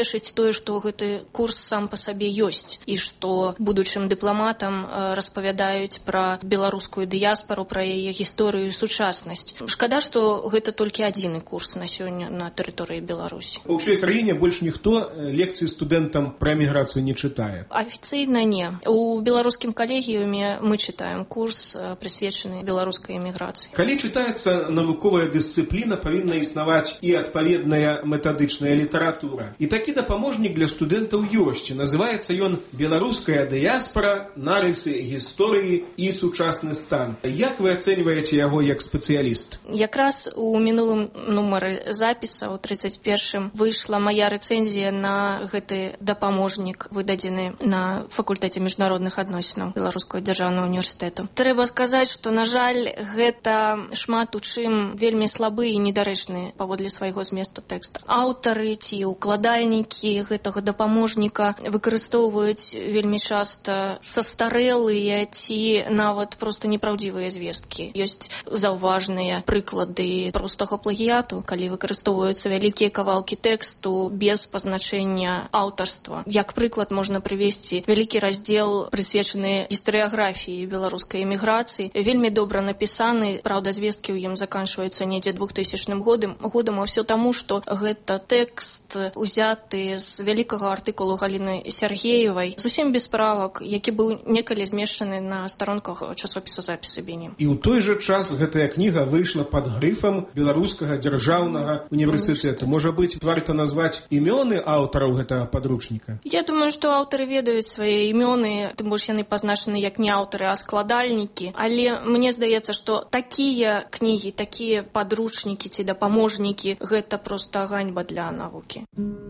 цешыць тое, што гэты курс сам па сабе ёсць і што будучым дыпламатам распавядаюць пра беларускую дыяспару, пра яе гісторыю і сучаснасць. Шкада, што гэта толькі адзіны курс на сёння на тэрыторыі Беларусі. Па ўсёй краіне больш ніхто лекцыі студэнтам пра эміграцыю не чытае? Афіцыйна не. У беларускім калегіуме мы чытаем курс, прысвечаны беларускай эміграцыі. Калі чытаецца навуковая дысцыпліна, павінна існаваць і адпаведная метадычная літаратура. І такі дапаможнік для студэнтаў ёсць. Называецца ён «Беларуская дыяспара. Нарысы гісторыі і сучасны стан». Як вы ацэньваеце яго як спецыяліст? Якраз у мінулым нумары запіса, у тридцать первым, выйшла мая рэцэнзія на гэты дапаможнік, выдадзены на факультэце міжнародных адносінаў Беларускага дзяржаўнага універсітэту. Трэба сказаць, што, на жаль, гэта шмат у чым вельмі слабы і недарэчны паводле свайго зместу тэкст. Аўтары ці укладальнікі гэтага дапаможніка выкарыстоўваюць вельмі часта састарэлыя ці нават проста непраўдзівыя звесткі. Ёсць заўважныя прыклады простага плагіяту, калі выкарыстоўваюцца вялікія кавалкі тэксту без пазначэння аўтарства. Як прыклад можна прывесці вялікі раздзел, прысвечаны гістарыяграфіі беларускай эміграцыі. Вельмі добра напісаны, праўда, звесткі ў ім заканчваюцца недзе двухтысячным годам, годам, а ўсё таму, што гэта тэкст узяты з вялікага артыкулу Галіны Сергеевай, зусім без правак, які быў некалі змешчаны на старонках часопісу «Запісы Бені». І ў той жа час гэтая кніга выйшла пад грыфам Беларускага дзяржаўнага універсітэта. Можа быць, варта назваць імёны аўтараў гэтага падручніка? Я думаю, што аўтары ведаюць свае імёны, тым больш яны пазначаны як не аўтары, а складальнікі. Але мне здаецца, што такія кнігі, такія падручнікі ці дапаможнікі — гэта проста ганьба для навукі.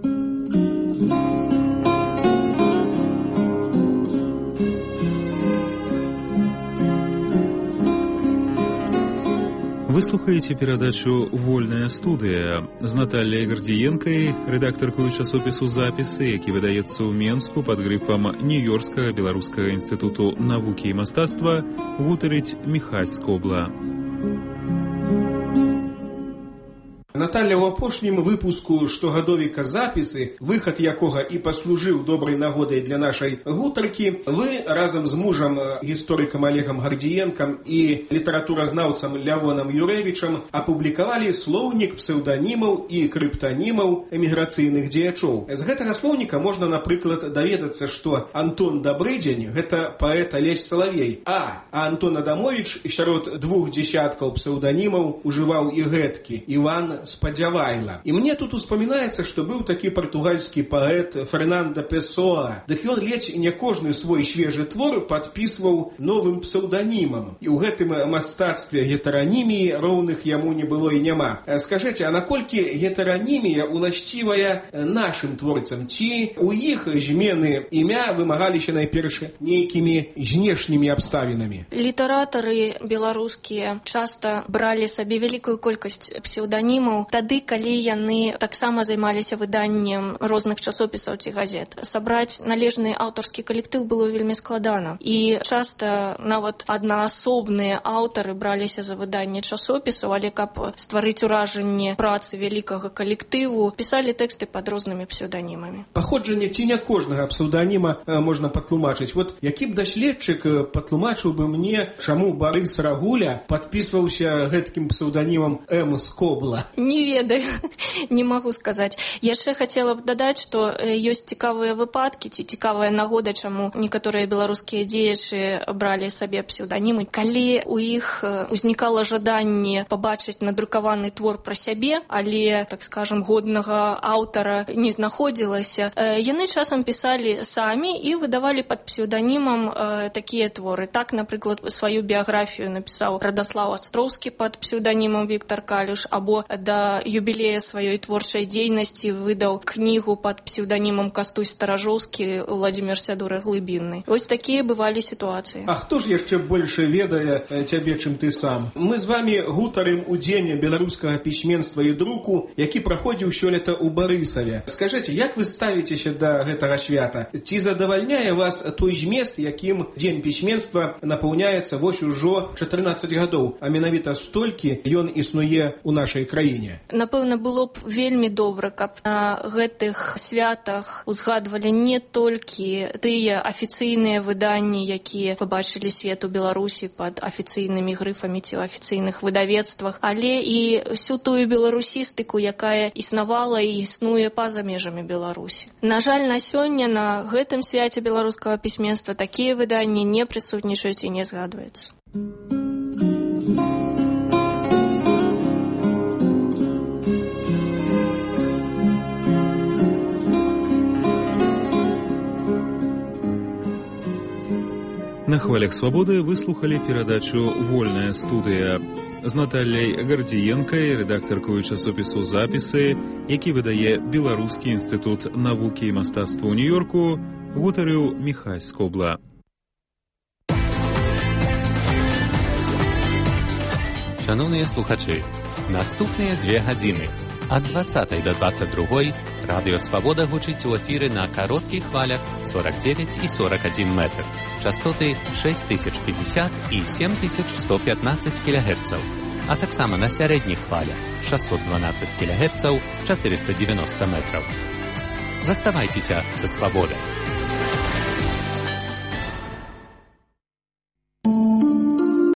Вы слухаеце перадачу «Вольная студыя» з Натальяй Гардзіенкай, рэдактаркаю часопісу «Запісы», які выдаецца ў Менску пад грыфам Нью-Йоркскага беларускага інстытуту навукі і мастацтва, гутарыць Міхась Скобла. Наталья, у апошнім выпуску штогадовіка «Запісы», выхад якога і паслужыў добрай нагодай для нашай гутаркі, вы разам з мужам, гісторыкам Олегам Гардзіенкам і літаратуразнаўцам Лявонам Юрэвічам апублікавалі слоўнік псеўданімаў і крыптанімаў эміграцыйных дзеячоў. З гэтага слоўніка можна, напрыклад, даведацца, што Антон Дабрыдзень — гэта паэт Алесь Салавей, а Антон Адамовіч сярод двух дзесяткаў псеўданімаў ужываў і гэткі Іван Спадзявайла. І мне тут успамінаецца, што быў такі партугальскі паэт Фернандо Песоа. Дык ён ледзь не кожны свой свежы твор падпісваў новым псеўданімам. І ў гэтым мастацтве гетараніміі роўных яму не было і няма. Скажыце, а наколькі гетаранімія уласцівая нашым творцам? Ці у іх змены імя вымагаліся найперш нейкімі знешнімі абставінамі? Літаратары беларускія часта бралі сабе вялікую колькасць псеўданімаў тады, калі яны таксама займаліся выданнем розных часопісаў ці газет. Сабраць належны аўтарскі калектыў было вельмі складана. І часта нават аднаасобныя аўтары браліся за выданне часопісаў, але каб стварыць уражанне працы вялікага калектыву, пісалі тэксты пад рознымі псеўданімамі. Паходжанне ці не кожнага псеўданіма можна патлумачыць. Вот які б даследчык патлумачыў бы мне, чаму Барыс Рагуля падпісваўся гэткім псеўданімам М. Скобла? Не ведаю, не магу сказаць. Яшчэ хацела б дадаць, што ёсць цікавыя выпадкі ці цікавая нагода, чаму некаторыя беларускія дзеячы бралі сабе псеўданімы. Калі у іх узнікала жаданне пабачыць надрукаваны твор пра сябе, але, так скажам, годнага аўтара не знаходзілася, яны часам пісалі самі і выдавалі пад псеўданімам такія творы. Так, напрыклад, сваю біяграфію напісаў Радаслаў Астроўскі пад псеўданімам Віктар Калюш, або да юбілея сваёй творчай дзейнасці выдаў кнігу пад псеўданімам Кастусь Старажоўскі, Владзімір Сядура Глыбінны. Вось такія бывалі сітуацыі. А хто ж яшчэ больш ведае цябе, чым ты сам? Мы з вамі гутарым у дзень беларускага пісьменства і друку, які праходзіў сёлета ў Барысаве. Скажыце, як вы ставіцеся да гэтага свята? Ці задавальняе вас той змест, якім дзень пісьменства напаўняецца вось ужо чатырнаццаць гадоў, а менавіта столькі ён існуе ў нашай краіне? населения. Напэўна, было б вельмі добра, каб на гэтых святах узгадвалі не толькі тыя афіцыйныя выданні, якія пабачылі свет у Беларусі пад афіцыйнымі грыфамі ці ў афіцыйных выдавецтвах, але і всю тую беларусістыку, якая існавала і існуе па-за межамі Беларусі. На жаль, на сёння на гэтым свяце беларускага пісьменства такія выданні не прысутнічаюць і не згадваюцца. На хвалях свабоды выслухалі перадачу «Вольная студыя» з Натальяй Гардзіенкай, рэдактаркою часопісу «Запісы», які выдае Беларускі інстытут навукі і мастацтва ў Нью-Йорку, гутарыў Міхась Скобла. Шановні слухачі, наступныя две гадзіны ад двадцятай да двадцять другой Радыё Свабода гучыць у эфіры на кароткіх хвалях сорок девять і сорок один метр, частоты шесть тысяч пятьдесят і семь тысяч сто пятнадцать кілогерцаў, а таксама на сярэдніх хвалях шестьсот двенадцать кілогерцаў, четыреста девяносто метров. Заставайцеся са свабодай.